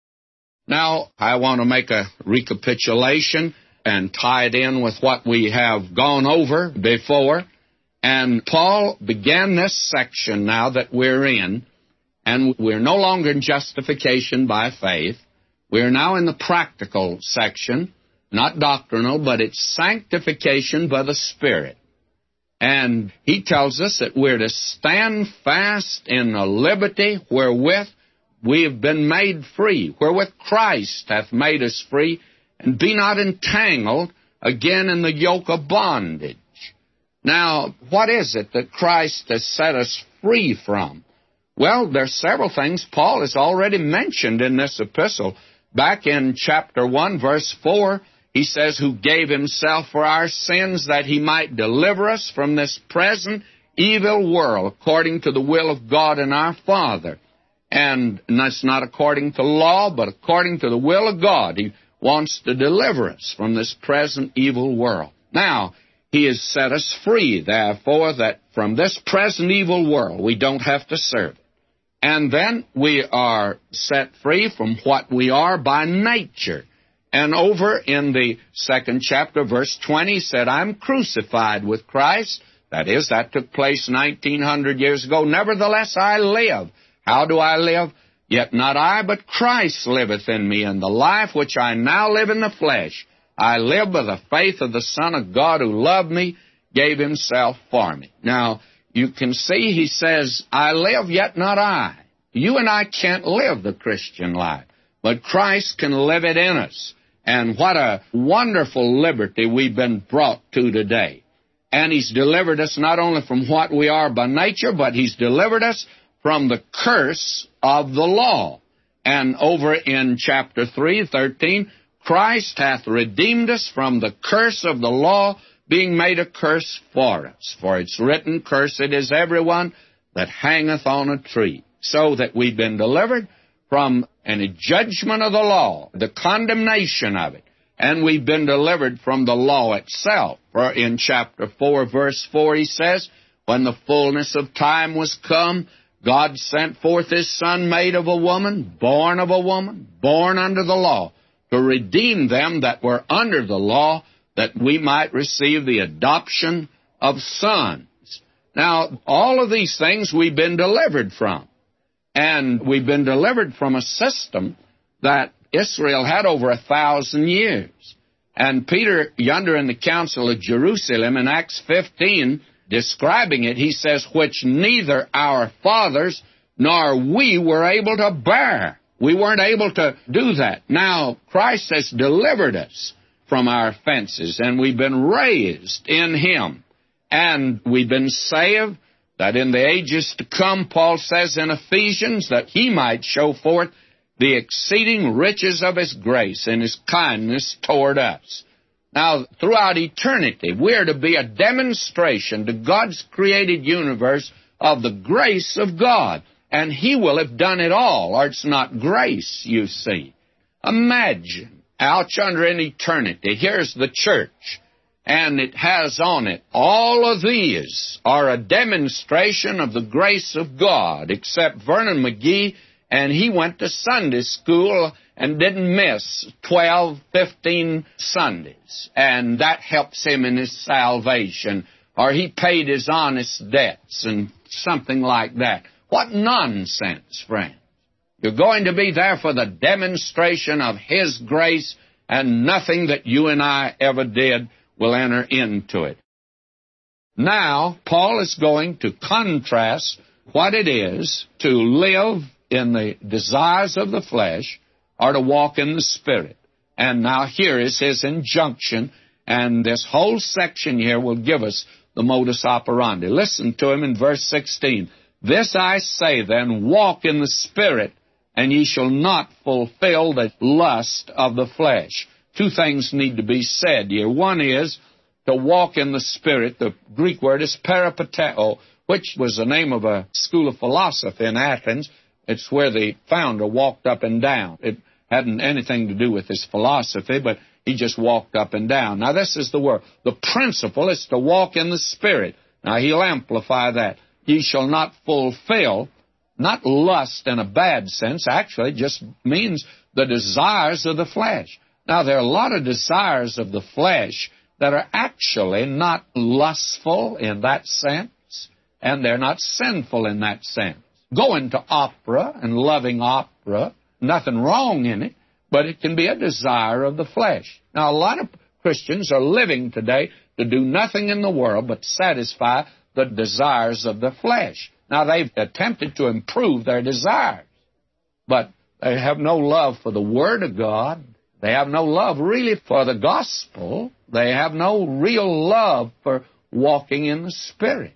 Now, I want to make a recapitulation and tie it in with what we have gone over before. And Paul began this section now that we're in, and we're no longer in justification by faith. We're now in the practical section, not doctrinal, but it's sanctification by the Spirit. And he tells us that we're to stand fast in the liberty wherewith we have been made free, wherewith Christ hath made us free, and be not entangled again in the yoke of bondage. Now, what is it that Christ has set us free from? Well, there's several things Paul has already mentioned in this epistle. Back in chapter one, verse four, he says, who gave himself for our sins that he might deliver us from this present evil world, according to the will of God and our Father. And that's not according to law, but according to the will of God. He wants to deliver us from this present evil world. Now, he has set us free, therefore, that from this present evil world we don't have to serve it. And then we are set free from what we are by nature. And over in the second chapter, verse twenty, he said, I'm crucified with Christ. That is, that took place nineteen hundred years ago. Nevertheless, I live. How do I live? Yet not I, but Christ liveth in me. And the life which I now live in the flesh, I live by the faith of the Son of God who loved me, gave himself for me. Now, you can see he says, I live, yet not I. You and I can't live the Christian life, but Christ can live it in us. And what a wonderful liberty we've been brought to today. And he's delivered us not only from what we are by nature, but he's delivered us from the curse of the law. And over in chapter three, thirteen, Christ hath redeemed us from the curse of the law, being made a curse for us. For it's written, Cursed is everyone that hangeth on a tree. So that we've been delivered from any judgment of the law, the condemnation of it. And we've been delivered from the law itself. For in chapter four, verse four, he says, When the fullness of time was come, God sent forth His Son, made of a woman, born of a woman, born under the law, to redeem them that were under the law, that we might receive the adoption of sons. Now, all of these things we've been delivered from. And we've been delivered from a system that Israel had over a thousand years. And Peter, yonder in the Council of Jerusalem, in Acts fifteen, describing it, he says, Which neither our fathers nor we were able to bear. We weren't able to do that. Now, Christ has delivered us from our offenses, and we've been raised in Him. And we've been saved, that in the ages to come, Paul says in Ephesians, that He might show forth the exceeding riches of His grace and His kindness toward us. Now, throughout eternity, we're to be a demonstration to God's created universe of the grace of God. And He will have done it all, or it's not grace, you see. Imagine, out yonder in eternity, here's the church, and it has on it, all of these are a demonstration of the grace of God, except Vernon McGee, and he went to Sunday school and didn't miss twelve, fifteen Sundays. And that helps him in his salvation. Or he paid his honest debts and something like that. What nonsense, friend. You're going to be there for the demonstration of His grace, and nothing that you and I ever did will enter into it. Now, Paul is going to contrast what it is to live in the desires of the flesh or to walk in the Spirit. And now here is his injunction, and this whole section here will give us the modus operandi. Listen to him in verse sixteen. This I say then, walk in the Spirit, and ye shall not fulfill the lust of the flesh. Two things need to be said here. One is to walk in the Spirit. The Greek word is peripateo, which was the name of a school of philosophy in Athens. It's where the founder walked up and down. It hadn't anything to do with his philosophy, but he just walked up and down. Now, this is the word. The principle is to walk in the Spirit. Now, he'll amplify that. Ye shall not fulfill, not lust in a bad sense, actually it just means the desires of the flesh. Now, there are a lot of desires of the flesh that are actually not lustful in that sense, and they're not sinful in that sense. Going to opera and loving opera, nothing wrong in it, but it can be a desire of the flesh. Now, a lot of Christians are living today to do nothing in the world but satisfy the desires of the flesh. Now, they've attempted to improve their desires, but they have no love for the Word of God. They have no love really for the gospel. They have no real love for walking in the Spirit.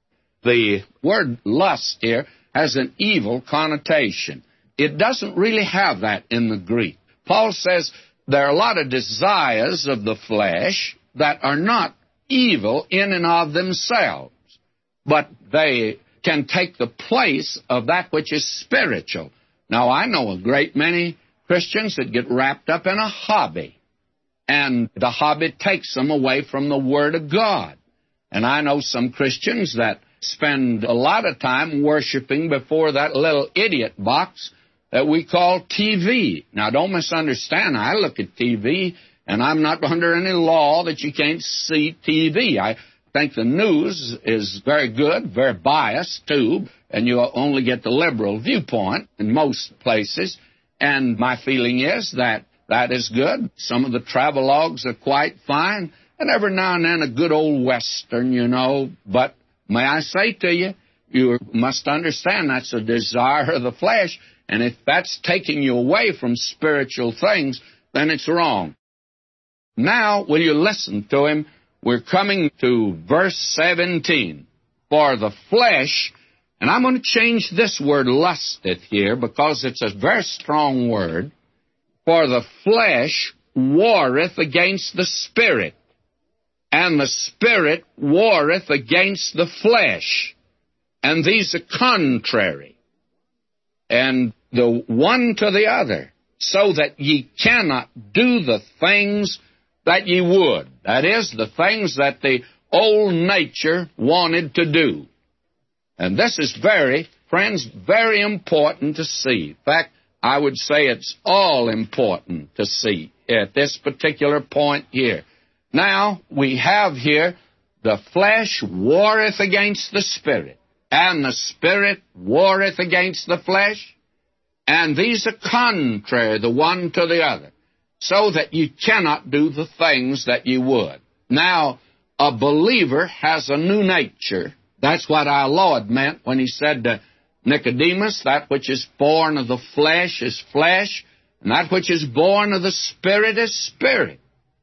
The word lust here has an evil connotation. It doesn't really have that in the Greek. Paul says there are a lot of desires of the flesh that are not evil in and of themselves, but they can take the place of that which is spiritual. Now, I know a great many Christians that get wrapped up in a hobby, and the hobby takes them away from the Word of God. And I know some Christians that spend a lot of time worshiping before that little idiot box that we call T V. Now, don't misunderstand. I look at T V, and I'm not under any law that you can't see T V. I think the news is very good, very biased, too, and you only get the liberal viewpoint in most places. And my feeling is that that is good. Some of the travelogues are quite fine, and every now and then a good old Western, you know. But may I say to you, you must understand that's a desire of the flesh, and if that's taking you away from spiritual things, then it's wrong. Now, will you listen to him? We're coming to verse seventeen. For the flesh And I'm going to change this word lusteth here because it's a very strong word. For the flesh warreth against the spirit, and the spirit warreth against the flesh. And these are contrary, and the one to the other, so that ye cannot do the things that ye would. That is, the things that the old nature wanted to do. And this is very, friends, very important to see. In fact, I would say it's all important to see at this particular point here. Now, we have here, the flesh warreth against the spirit, and the spirit warreth against the flesh, and these are contrary the one to the other, so that you cannot do the things that you would. Now, a believer has a new nature. That's what our Lord meant when he said to Nicodemus, that which is born of the flesh is flesh, and that which is born of the Spirit is spirit.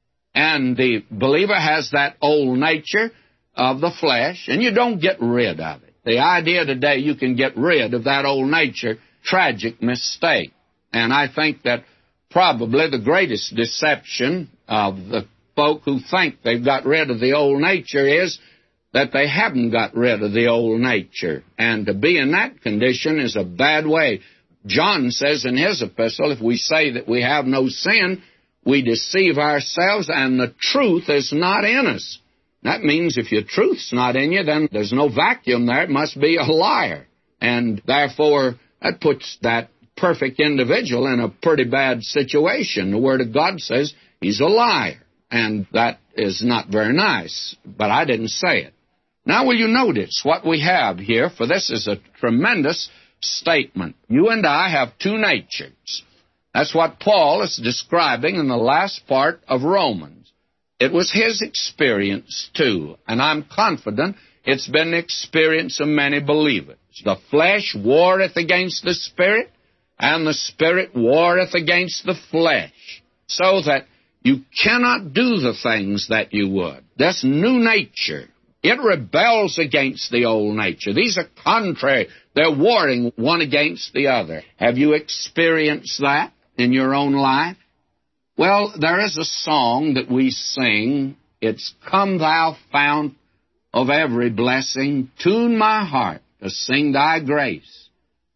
And the believer has that old nature of the flesh, and you don't get rid of it. The idea today you can get rid of that old nature, tragic mistake. And I think that probably the greatest deception of the folk who think they've got rid of the old nature is that they haven't got rid of the old nature. And to be in that condition is a bad way. John says in his epistle, if we say that we have no sin, we deceive ourselves, and the truth is not in us. That means if your truth's not in you, then there's no vacuum there. It must be a liar. And therefore, that puts that perfect individual in a pretty bad situation. The Word of God says he's a liar. And that is not very nice, but I didn't say it. Now, will you notice what we have here? For this is a tremendous statement. You and I have two natures. That's what Paul is describing in the last part of Romans. It was his experience, too, and I'm confident it's been the experience of many believers. The flesh warreth against the spirit, and the spirit warreth against the flesh, so that you cannot do the things that you would. This new nature, it rebels against the old nature. These are contrary. They're warring one against the other. Have you experienced that in your own life? Well, there is a song that we sing. It's Come Thou Fount of Every Blessing, tune my heart to sing thy grace.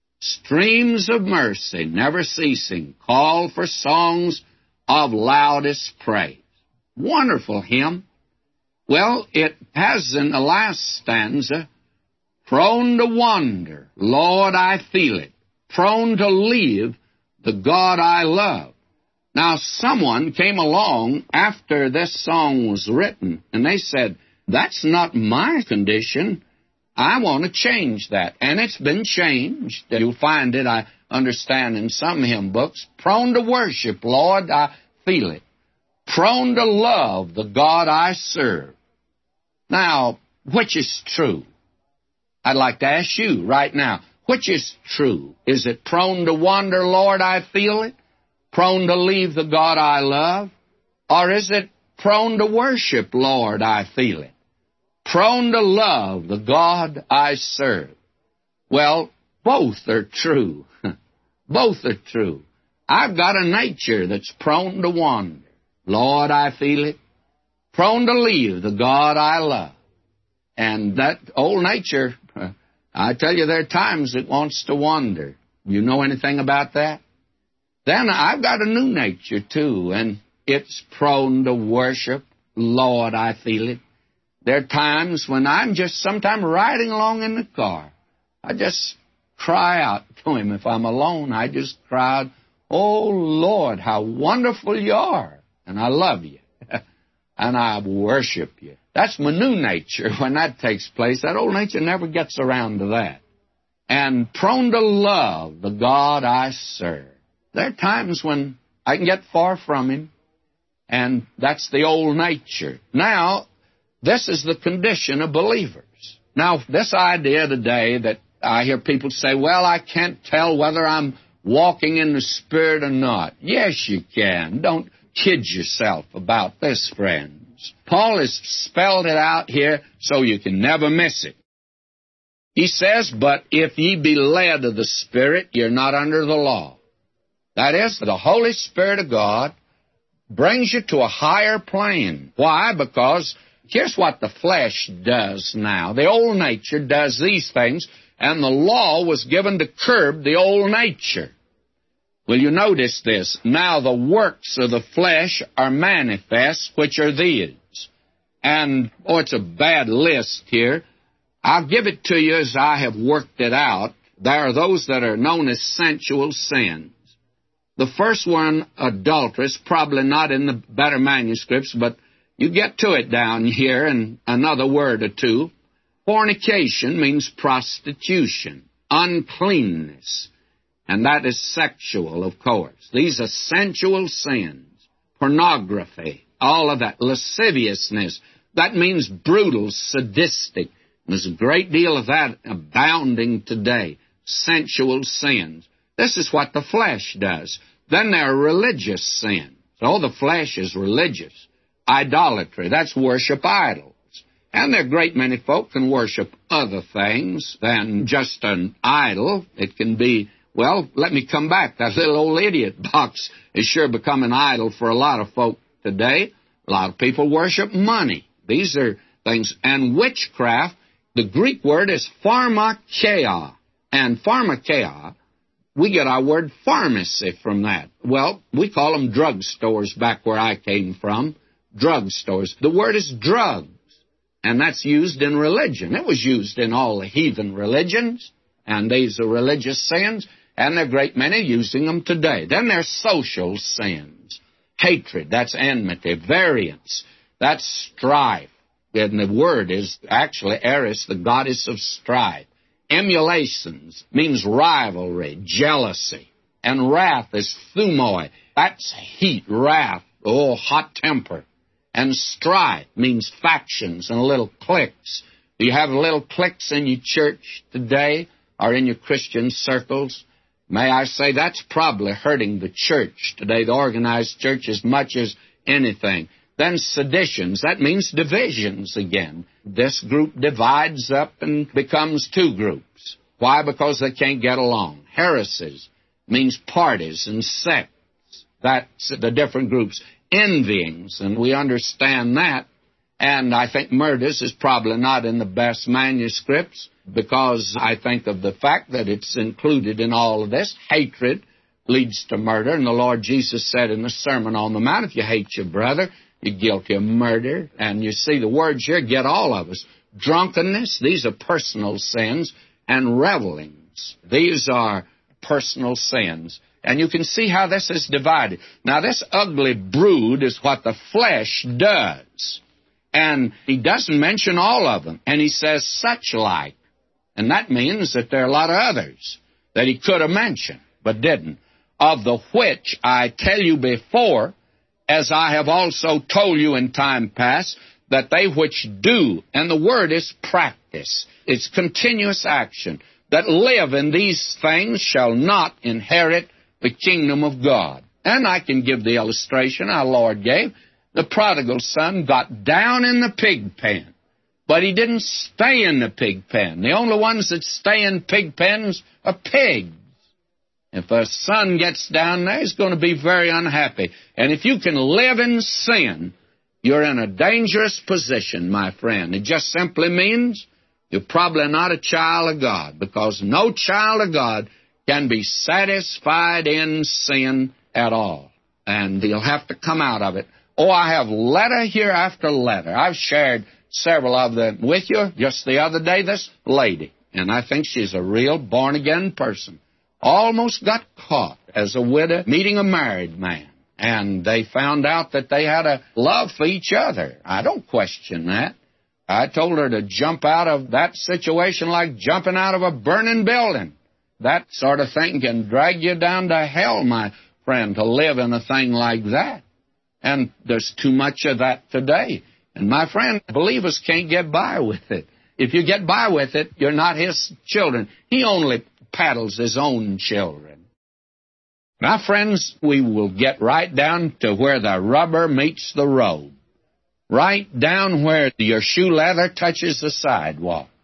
Streams of mercy never ceasing, call for songs of loudest praise. Wonderful hymn. Well, it has in the last stanza, prone to wander, Lord, I feel it, prone to leave the God I love. Now, someone came along after this song was written, and they said, that's not my condition. I want to change that. And it's been changed. You'll find it, I understand, in some hymn books. Prone to worship, Lord, I feel it. Prone to love the God I serve. Now, which is true? I'd like to ask you right now, which is true? Is it prone to wander, Lord, I feel it? Prone to leave the God I love? Or is it prone to worship, Lord, I feel it? Prone to love the God I serve? Well, both are true. Both are true. I've got a nature that's prone to wander. Lord, I feel it. Prone to leave the God I love. And that old nature, I tell you, there are times it wants to wander. You know anything about that? Then I've got a new nature, too, and it's prone to worship. Lord, I feel it. There are times when I'm just sometime riding along in the car. I just cry out to Him. If I'm alone, I just cry out, oh, Lord, how wonderful you are. And I love you. And I worship you. That's my new nature when that takes place. That old nature never gets around to that. And prone to love the God I serve. There are times when I can get far from Him, and that's the old nature. Now, this is the condition of believers. Now, this idea today that I hear people say, well, I can't tell whether I'm walking in the Spirit or not. Yes, you can. Don't kid yourself about this, friends. Paul has spelled it out here so you can never miss it. He says, but if ye be led of the Spirit, you're not under the law. That is, the Holy Spirit of God brings you to a higher plane. Why? Because here's what the flesh does now. The old nature does these things, and the law was given to curb the old nature. Will you notice this? Now the works of the flesh are manifest, which are these. And, oh, it's a bad list here. I'll give it to you as I have worked it out. There are those that are known as sensual sins. The first one, adulterous, probably not in the better manuscripts, but you get to it down here in another word or two. Fornication means prostitution, uncleanness, and that is sexual, of course. These are sensual sins, pornography, all of that, lasciviousness. That means brutal, sadistic. There's a great deal of that abounding today, sensual sins. This is what the flesh does. Then there are religious sins. Oh, the flesh is religious. Idolatry, that's worship idols. And there are a great many folk can worship other things than just an idol. It can be, well, let me come back. That little old idiot box has sure become an idol for a lot of folk today. A lot of people worship money. These are things. And witchcraft, the Greek word is pharmakeia. And pharmakeia, we get our word pharmacy from that. Well, we call them drugstores back where I came from. Drugstores. The word is drugs, and that's used in religion. It was used in all the heathen religions, and these are religious sins, and there are a great many using them today. Then there's social sins. Hatred, that's enmity. Variance, that's strife. And the word is actually Eris, the goddess of strife. Emulations means rivalry, jealousy. And wrath is thumoi. That's heat, wrath, oh, hot temper. And strife means factions and little cliques. Do you have little cliques in your church today or in your Christian circles? May I say that's probably hurting the church today, the organized church, as much as anything. Then seditions, that means divisions again. This group divides up and becomes two groups. Why? Because they can't get along. Heresies means parties and sects. That's the different groups. Envyings, and we understand that. And I think murders is probably not in the best manuscripts because I think of the fact that it's included in all of this. Hatred leads to murder, and the Lord Jesus said in the Sermon on the Mount, if you hate your brother, you're guilty of murder. And you see the words here get all of us. Drunkenness, these are personal sins, and revelings, these are personal sins. And you can see how this is divided. Now, this ugly brood is what the flesh does. And he doesn't mention all of them. And he says such like. And that means that there are a lot of others that he could have mentioned, but didn't. Of the which I tell you before, as I have also told you in time past, that they which do, and the word is practice, it's continuous action, that live in these things shall not inherit the kingdom of God. And I can give the illustration our Lord gave. The prodigal son got down in the pig pen, but he didn't stay in the pig pen. The only ones that stay in pig pens are pigs. If a son gets down there, he's going to be very unhappy. And if you can live in sin, you're in a dangerous position, my friend. It just simply means you're probably not a child of God, because no child of God can be satisfied in sin at all. And you'll have to come out of it. Oh, I have letter here after letter. I've shared several of them with you. Just the other day, this lady, and I think she's a real born-again person, almost got caught as a widow meeting a married man. And they found out that they had a love for each other. I don't question that. I told her to jump out of that situation like jumping out of a burning building. That sort of thing can drag you down to hell, my friend, to live in a thing like that. And there's too much of that today. And my friend, believers can't get by with it. If you get by with it, you're not his children. He only paddles his own children. Now, friends, we will get right down to where the rubber meets the road. Right down where your shoe leather touches the sidewalk.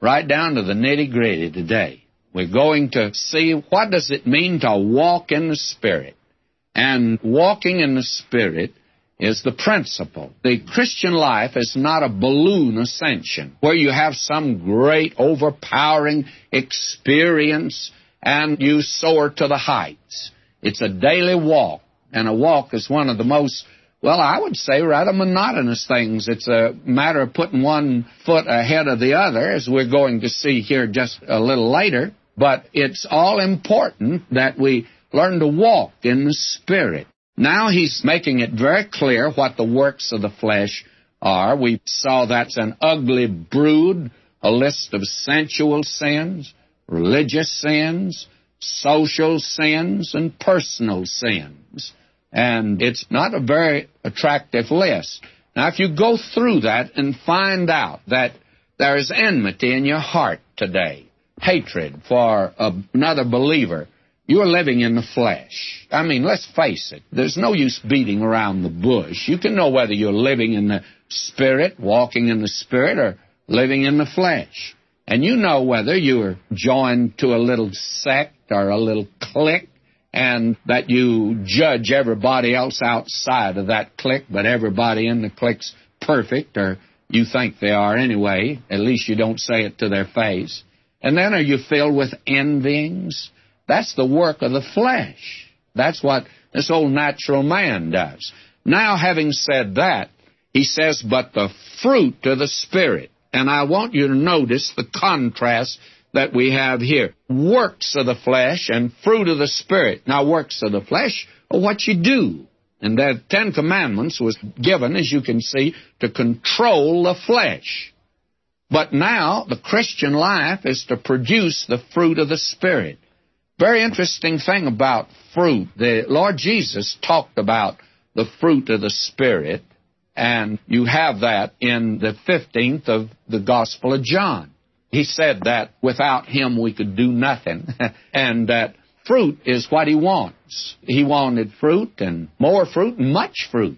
right down to the nitty-gritty today. We're going to see what does it mean to walk in the Spirit. And walking in the Spirit is the principle. The Christian life is not a balloon ascension where you have some great overpowering experience and you soar to the heights. It's a daily walk, and a walk is one of the most, well, I would say rather monotonous things. It's a matter of putting one foot ahead of the other, as we're going to see here just a little later. But it's all important that we learn to walk in the Spirit. Now he's making it very clear what the works of the flesh are. We saw that's an ugly brood, a list of sensual sins, religious sins, social sins, and personal sins. And it's not a very attractive list. Now, if you go through that and find out that there is enmity in your heart today, hatred for another believer, you are living in the flesh. I mean, let's face it. There's no use beating around the bush. You can know whether you're living in the Spirit, walking in the Spirit, or living in the flesh. And you know whether you're joined to a little sect or a little clique, and that you judge everybody else outside of that clique, but everybody in the clique's perfect, or you think they are anyway. At least you don't say it to their face. And then are you filled with envyings? That's the work of the flesh. That's what this old natural man does. Now, having said that, he says, but the fruit of the Spirit. And I want you to notice the contrast that we have here. Works of the flesh and fruit of the Spirit. Now, works of the flesh are what you do. And the Ten Commandments was given, as you can see, to control the flesh. But now, the Christian life is to produce the fruit of the Spirit. Very interesting thing about fruit. The Lord Jesus talked about the fruit of the Spirit, and you have that in the fifteenth of the Gospel of John. He said that without Him we could do nothing, and that fruit is what He wants. He wanted fruit, and more fruit, and much fruit.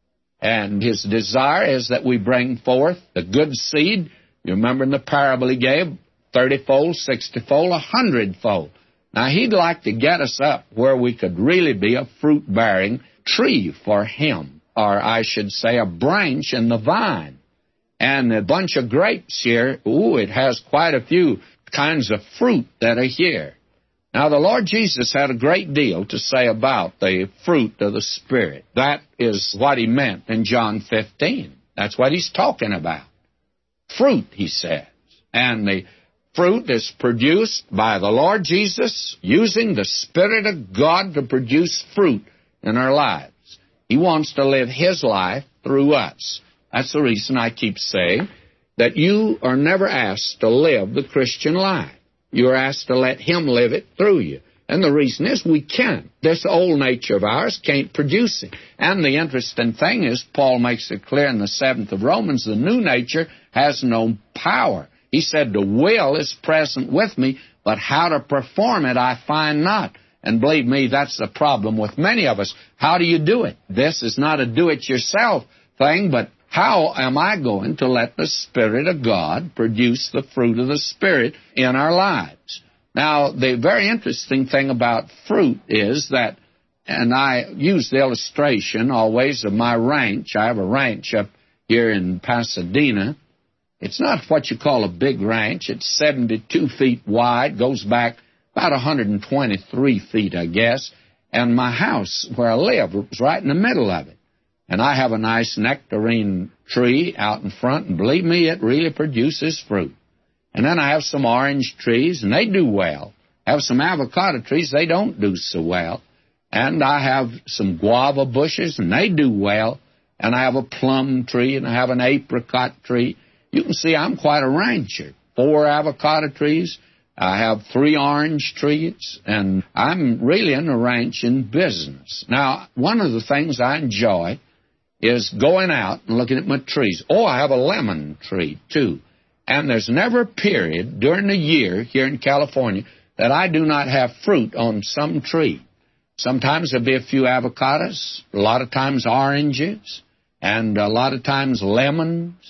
And His desire is that we bring forth the good seed. You remember in the parable He gave, thirty-fold, sixty-fold, a hundred-fold. Now, He'd like to get us up where we could really be a fruit-bearing tree for Him, or I should say a branch in the vine. And a bunch of grapes here, ooh, it has quite a few kinds of fruit that are here. Now, the Lord Jesus had a great deal to say about the fruit of the Spirit. That is what He meant in John fifteen. That's what He's talking about. Fruit, He says. And the fruit is produced by the Lord Jesus using the Spirit of God to produce fruit in our lives. He wants to live His life through us. That's the reason I keep saying that you are never asked to live the Christian life. You're asked to let Him live it through you. And the reason is we can't. This old nature of ours can't produce it. And the interesting thing is, Paul makes it clear in the seventh of Romans, the new nature has no power. He said, the will is present with me, but how to perform it I find not. And believe me, that's the problem with many of us. How do you do it? This is not a do-it-yourself thing, but how am I going to let the Spirit of God produce the fruit of the Spirit in our lives? Now, the very interesting thing about fruit is that, and I use the illustration always of my ranch. I have a ranch up here in Pasadena. It's not what you call a big ranch. It's seventy-two feet wide, goes back about one hundred twenty-three feet, I guess. And my house, where I live, was right in the middle of it. And I have a nice nectarine tree out in front, and believe me, it really produces fruit. And then I have some orange trees, and they do well. I have some avocado trees, they don't do so well. And I have some guava bushes, and they do well. And I have a plum tree, and I have an apricot tree. You can see I'm quite a rancher. Four avocado trees. I have three orange trees, and I'm really in the ranching business. Now, one of the things I enjoy is going out and looking at my trees. Oh, I have a lemon tree, too. And there's never a period during the year here in California that I do not have fruit on some tree. Sometimes there'll be a few avocados, a lot of times oranges, and a lot of times lemons.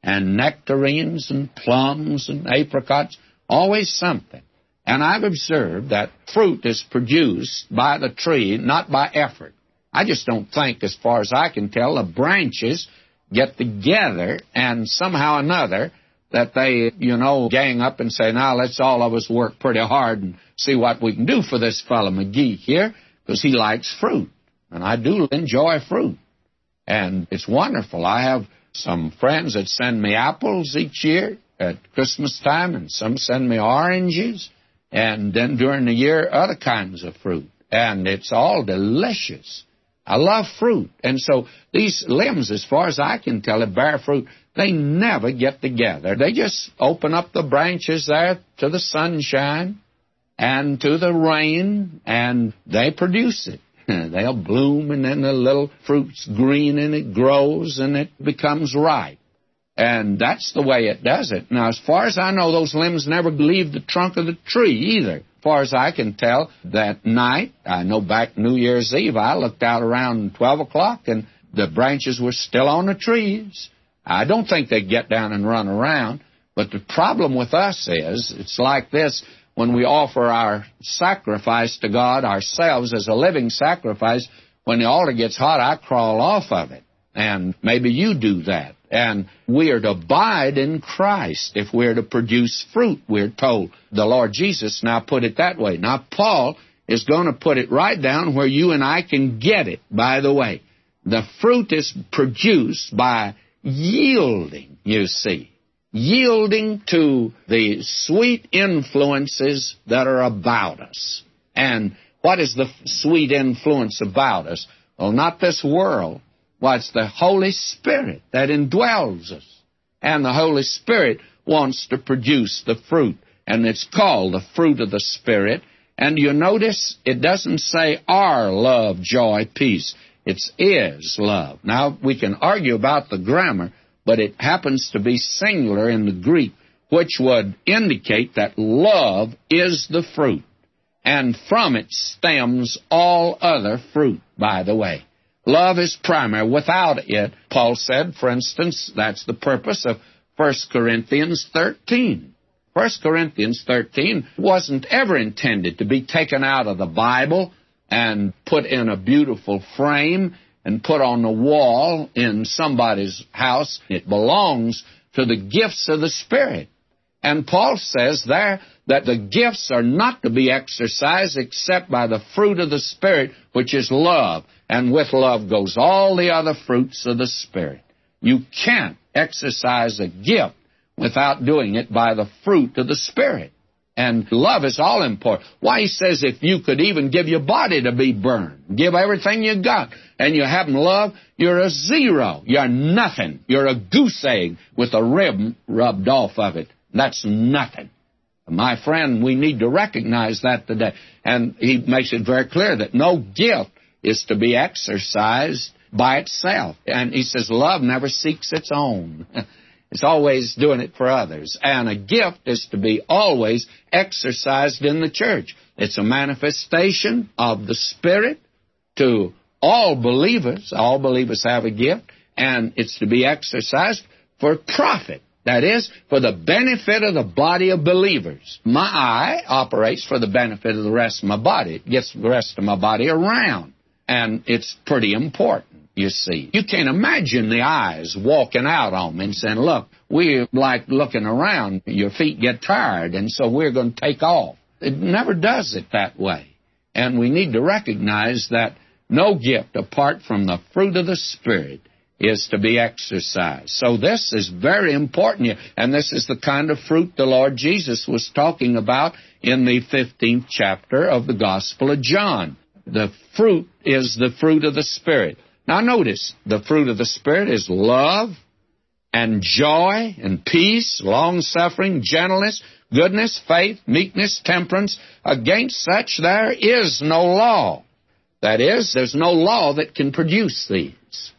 and nectarines and plums and apricots, always something. And I've observed that fruit is produced by the tree, not by effort. I just don't think, as far as I can tell, the branches get together and somehow or another that they, you know, gang up and say, now let's all of us work pretty hard and see what we can do for this fellow McGee here, because he likes fruit. And I do enjoy fruit. And it's wonderful. I have some friends that send me apples each year at Christmas time, and some send me oranges, and then during the year, other kinds of fruit. And it's all delicious. I love fruit. And so these limbs, as far as I can tell, that bear fruit, they never get together. They just open up the branches there to the sunshine and to the rain, and they produce it. They'll bloom, and then the little fruit's green, and it grows, and it becomes ripe. And that's the way it does it. Now, as far as I know, those limbs never leave the trunk of the tree either. As far as I can tell, that night, I know back New Year's Eve, I looked out around twelve o'clock, and the branches were still on the trees. I don't think they get down and run around. But the problem with us is, it's like this. When we offer our sacrifice to God, ourselves as a living sacrifice, when the altar gets hot, I crawl off of it. And maybe you do that. And we are to abide in Christ if we're to produce fruit, we're told. The Lord Jesus now put it that way. Now, Paul is going to put it right down where you and I can get it, by the way. The fruit is produced by yielding, you see. Yielding to the sweet influences that are about us. And what is the sweet influence about us? Well, not this world. Well, it's the Holy Spirit that indwells us. And the Holy Spirit wants to produce the fruit. And it's called the fruit of the Spirit. And you notice it doesn't say are love, joy, peace. It's is love. Now, we can argue about the grammar, but it happens to be singular in the Greek, which would indicate that love is the fruit. And from it stems all other fruit, by the way. Love is primary. Without it, Paul said, for instance, that's the purpose of First Corinthians thirteen. First Corinthians thirteen wasn't ever intended to be taken out of the Bible and put in a beautiful frame and put on the wall in somebody's house. It belongs to the gifts of the Spirit. And Paul says there that the gifts are not to be exercised except by the fruit of the Spirit, which is love. And with love goes all the other fruits of the Spirit. You can't exercise a gift without doing it by the fruit of the Spirit. And love is all important. Why, he says, if you could even give your body to be burned, give everything you got, and you haven't love, you're a zero. You're nothing. You're a goose egg with a rib rubbed off of it. That's nothing. My friend, we need to recognize that today. And he makes it very clear that no gift is to be exercised by itself. And he says love never seeks its own. It's always doing it for others. And a gift is to be always exercised in the church. It's a manifestation of the Spirit to all believers. All believers have a gift, and it's to be exercised for profit. That is, for the benefit of the body of believers. My eye operates for the benefit of the rest of my body. It gets the rest of my body around. And it's pretty important, you see. You can't imagine the eyes walking out on me and saying, look, we like looking around. Your feet get tired, and so we're going to take off. It never does it that way. And we need to recognize that no gift apart from the fruit of the Spirit is to be exercised. So this is very important, and this is the kind of fruit the Lord Jesus was talking about in the fifteenth chapter of the Gospel of John. The fruit is the fruit of the Spirit. Now notice, the fruit of the Spirit is love and joy and peace, long-suffering, gentleness, goodness, faith, meekness, temperance. Against such there is no law. That is, there's no law that can produce these.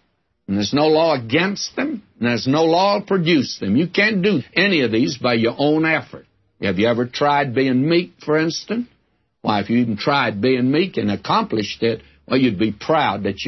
And there's no law against them, and there's no law to produce them. You can't do any of these by your own effort. Have you ever tried being meek, for instance? Why, if you even tried being meek and accomplished it, well, you'd be proud that you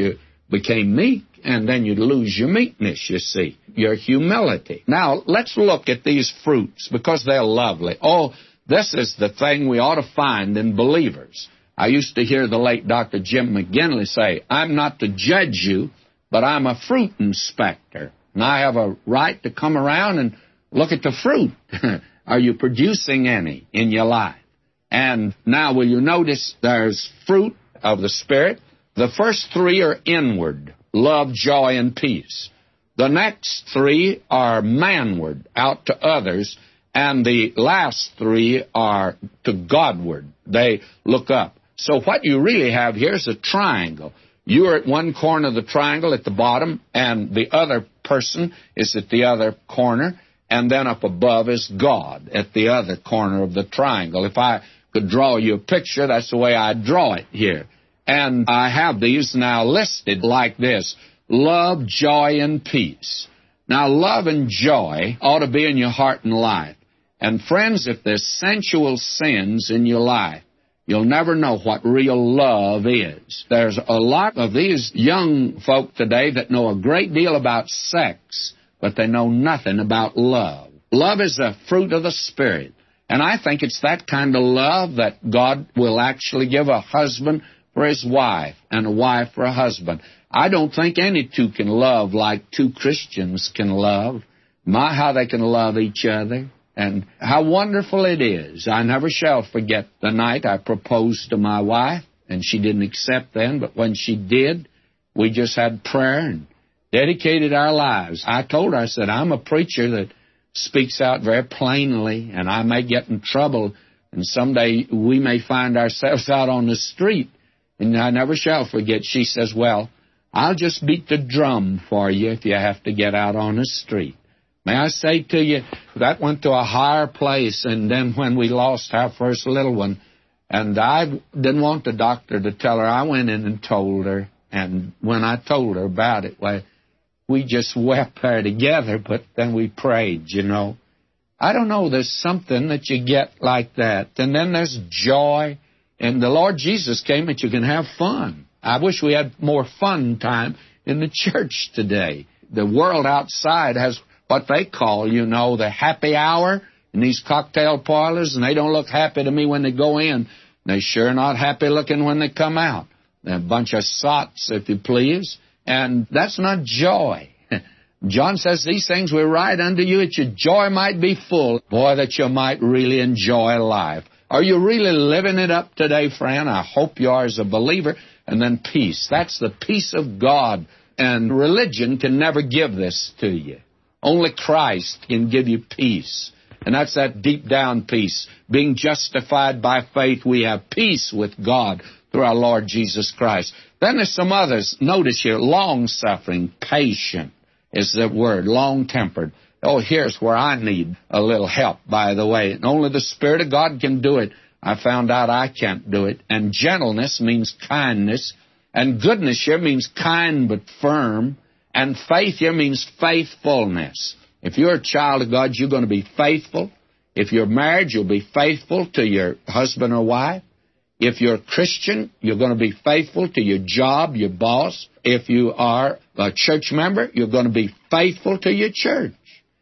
became meek, and then you'd lose your meekness, you see, your humility. Now, let's look at these fruits, because they're lovely. Oh, this is the thing we ought to find in believers. I used to hear the late Doctor Jim McGinley say, I'm not to judge you, but I'm a fruit inspector, and I have a right to come around and look at the fruit. Are you producing any in your life? And now, will you notice there's fruit of the Spirit? The first three are inward, love, joy, and peace. The next three are manward, out to others. And the last three are to Godward. They look up. So what you really have here is a triangle. You're at one corner of the triangle at the bottom, and the other person is at the other corner, and then up above is God at the other corner of the triangle. If I could draw you a picture, that's the way I draw it here. And I have these now listed like this: love, joy, and peace. Now, love and joy ought to be in your heart and life. And friends, if there's sensual sins in your life, you'll never know what real love is. There's a lot of these young folk today that know a great deal about sex, but they know nothing about love. Love is a fruit of the Spirit. And I think it's that kind of love that God will actually give a husband for his wife and a wife for a husband. I don't think any two can love like two Christians can love. My, how they can love each other. And how wonderful it is. I never shall forget the night I proposed to my wife, and she didn't accept then, but when she did, we just had prayer and dedicated our lives. I told her, I said, I'm a preacher that speaks out very plainly, and I may get in trouble, and someday we may find ourselves out on the street. And I never shall forget, she says, well, I'll just beat the drum for you if you have to get out on the street. May I say to you, that went to a higher place, and then when we lost our first little one, and I didn't want the doctor to tell her, I went in and told her, and when I told her about it, well, we just wept there together, but then we prayed, you know. I don't know, there's something that you get like that. And then there's joy, and the Lord Jesus came that you can have fun. I wish we had more fun time in the church today. The world outside has what they call, you know, the happy hour in these cocktail parlors, and they don't look happy to me when they go in. They're sure not happy looking when they come out. They're a bunch of sots, if you please, and that's not joy. John says, these things we write unto you that your joy might be full. Boy, that you might really enjoy life. Are you really living it up today, friend? I hope you are as a believer. And then peace. That's the peace of God, and religion can never give this to you. Only Christ can give you peace. And that's that deep down peace. Being justified by faith, we have peace with God through our Lord Jesus Christ. Then there's some others. Notice here, long-suffering, patient is the word, long-tempered. Oh, here's where I need a little help, by the way. And only the Spirit of God can do it. I found out I can't do it. And gentleness means kindness. And goodness here means kind but firm. And faith here means faithfulness. If you're a child of God, you're going to be faithful. If you're married, you'll be faithful to your husband or wife. If you're a Christian, you're going to be faithful to your job, your boss. If you are a church member, you're going to be faithful to your church.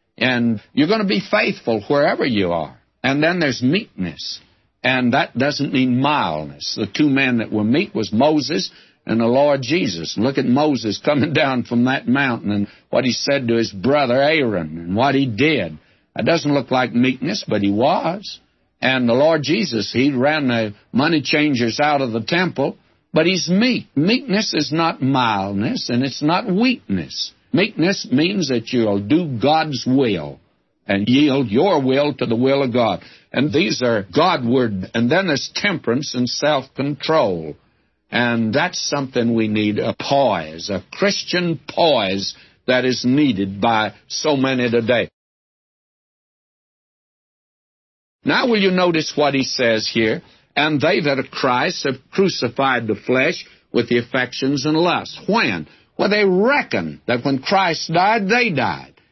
And you're going to be faithful wherever you are. And then there's meekness. And that doesn't mean mildness. The two men that were meek was Moses and the Lord Jesus. Look at Moses coming down from that mountain and what he said to his brother Aaron and what he did. It doesn't look like meekness, but he was. And the Lord Jesus, he ran the money changers out of the temple, but he's meek. Meekness is not mildness, and it's not weakness. Meekness means that you'll do God's will and yield your will to the will of God. And these are Godward. And then there's temperance and self-control. And that's something we need, a poise, a Christian poise that is needed by so many today. Now will you notice what he says here? And they that are Christ have crucified the flesh with the affections and lusts. When? Well, they reckon that when Christ died, they died.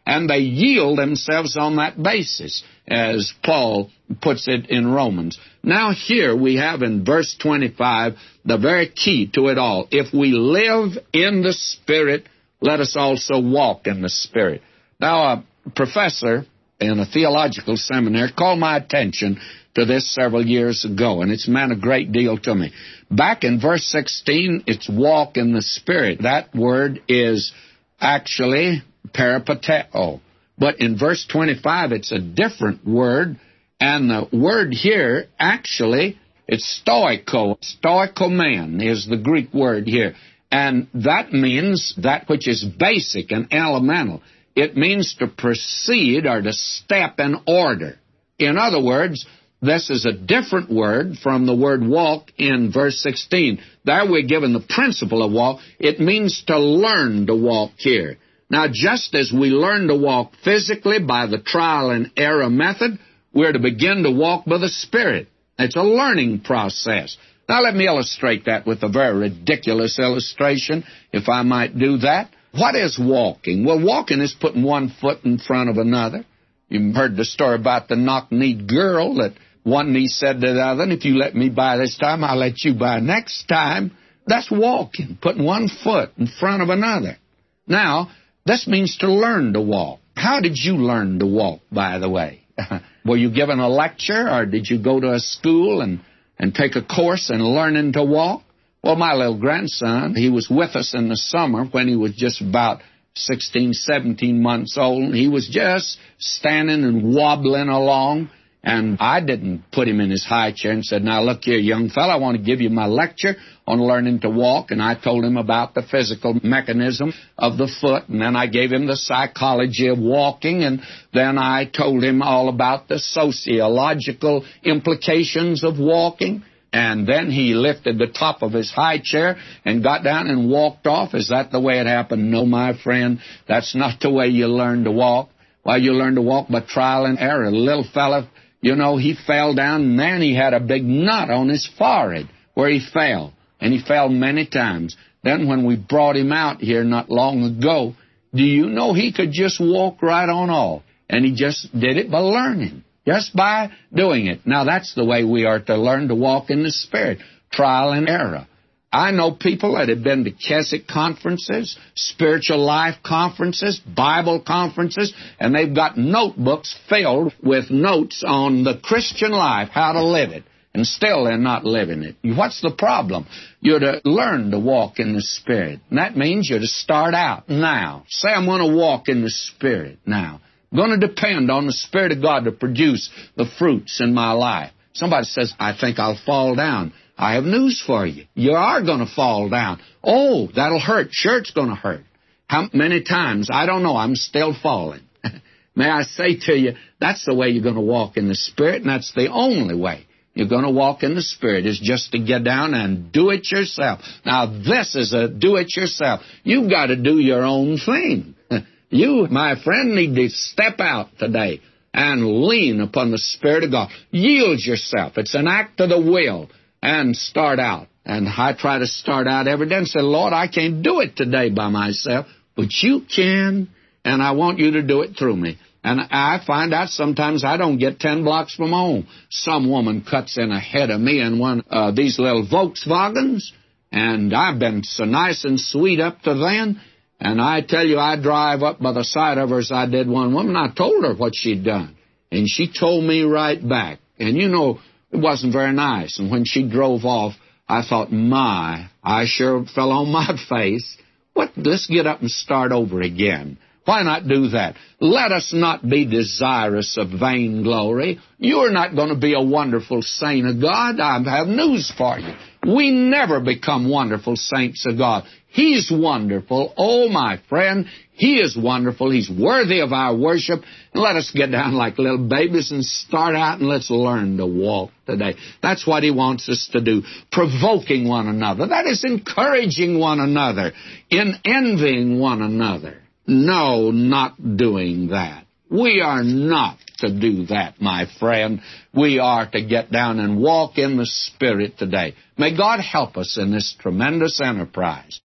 and they yield themselves on that basis, as Paul puts it in Romans. Now here we have in verse twenty-five the very key to it all. If we live in the Spirit, let us also walk in the Spirit. Now, a professor in a theological seminary called my attention to this several years ago, and it's meant a great deal to me. Back in verse sixteen, it's walk in the Spirit. That word is actually peripateo. But in verse twenty-five, it's a different word, and the word here, actually, it's stoiko. Stoikomen is the Greek word here. And that means that which is basic and elemental. It means to proceed or to step in order. In other words, this is a different word from the word walk in verse sixteen. There we're given the principle of walk. It means to learn to walk here. Now, just as we learn to walk physically by the trial and error method, we're to begin to walk by the Spirit. It's a learning process. Now, let me illustrate that with a very ridiculous illustration, if I might do that. What is walking? Well, walking is putting one foot in front of another. You've heard the story about the knock-kneed girl that one knee said to the other, and if you let me by this time, I'll let you by next time. That's walking, putting one foot in front of another. Now, this means to learn to walk. How did you learn to walk, by the way? Were you given a lecture, or did you go to a school and, and take a course in learning to walk? Well, my little grandson, he was with us in the summer when he was just about sixteen, seventeen months old. He was just standing and wobbling along, and I didn't put him in his high chair and said, now, look here, young fella, I want to give you my lecture on learning to walk, and I told him about the physical mechanism of the foot, and then I gave him the psychology of walking, and then I told him all about the sociological implications of walking. And then he lifted the top of his high chair and got down and walked off. Is that the way it happened? No, my friend, that's not the way you learn to walk. Well, you learn to walk by trial and error. The little fella, you know, he fell down, and then he had a big knot on his forehead where he fell. And he fell many times. Then when we brought him out here not long ago, do you know he could just walk right on off? And he just did it by learning. Just by doing it. Now, that's the way we are to learn to walk in the Spirit. Trial and error. I know people that have been to Keswick conferences, spiritual life conferences, Bible conferences, and they've got notebooks filled with notes on the Christian life, how to live it, and still they're not living it. What's the problem? You're to learn to walk in the Spirit. And that means you're to start out now. Say, I'm going to walk in the Spirit now. Going to depend on the Spirit of God to produce the fruits in my life. Somebody says, I think I'll fall down. I have news for you. You are going to fall down. Oh, that'll hurt. Sure, it's going to hurt. How many times? I don't know. I'm still falling. May I say to you, that's the way you're going to walk in the Spirit, and that's the only way you're going to walk in the Spirit, is just to get down and do it yourself. Now, this is a do-it-yourself. You've got to do your own thing. You, my friend, need to step out today and lean upon the Spirit of God. Yield yourself. It's an act of the will. And start out. And I try to start out every day and say, Lord, I can't do it today by myself, but you can, and I want you to do it through me. And I find out sometimes I don't get ten blocks from home. Some woman cuts in ahead of me in one of these little Volkswagens, and I've been so nice and sweet up to then. And I tell you, I drive up by the side of her as I did one woman. I told her what she'd done. And she told me right back. And, you know, it wasn't very nice. And when she drove off, I thought, my, I sure fell on my face. What? Let's get up and start over again. Why not do that? Let us not be desirous of vainglory. You're not going to be a wonderful saint of God. I have news for you. We never become wonderful saints of God. He's wonderful. Oh, my friend, He is wonderful. He's worthy of our worship. And let us get down like little babies and start out, and let's learn to walk today. That's what He wants us to do. Provoking one another. That is encouraging one another. In envying one another. No, not doing that. We are not to do that, my friend. We are to get down and walk in the Spirit today. May God help us in this tremendous enterprise.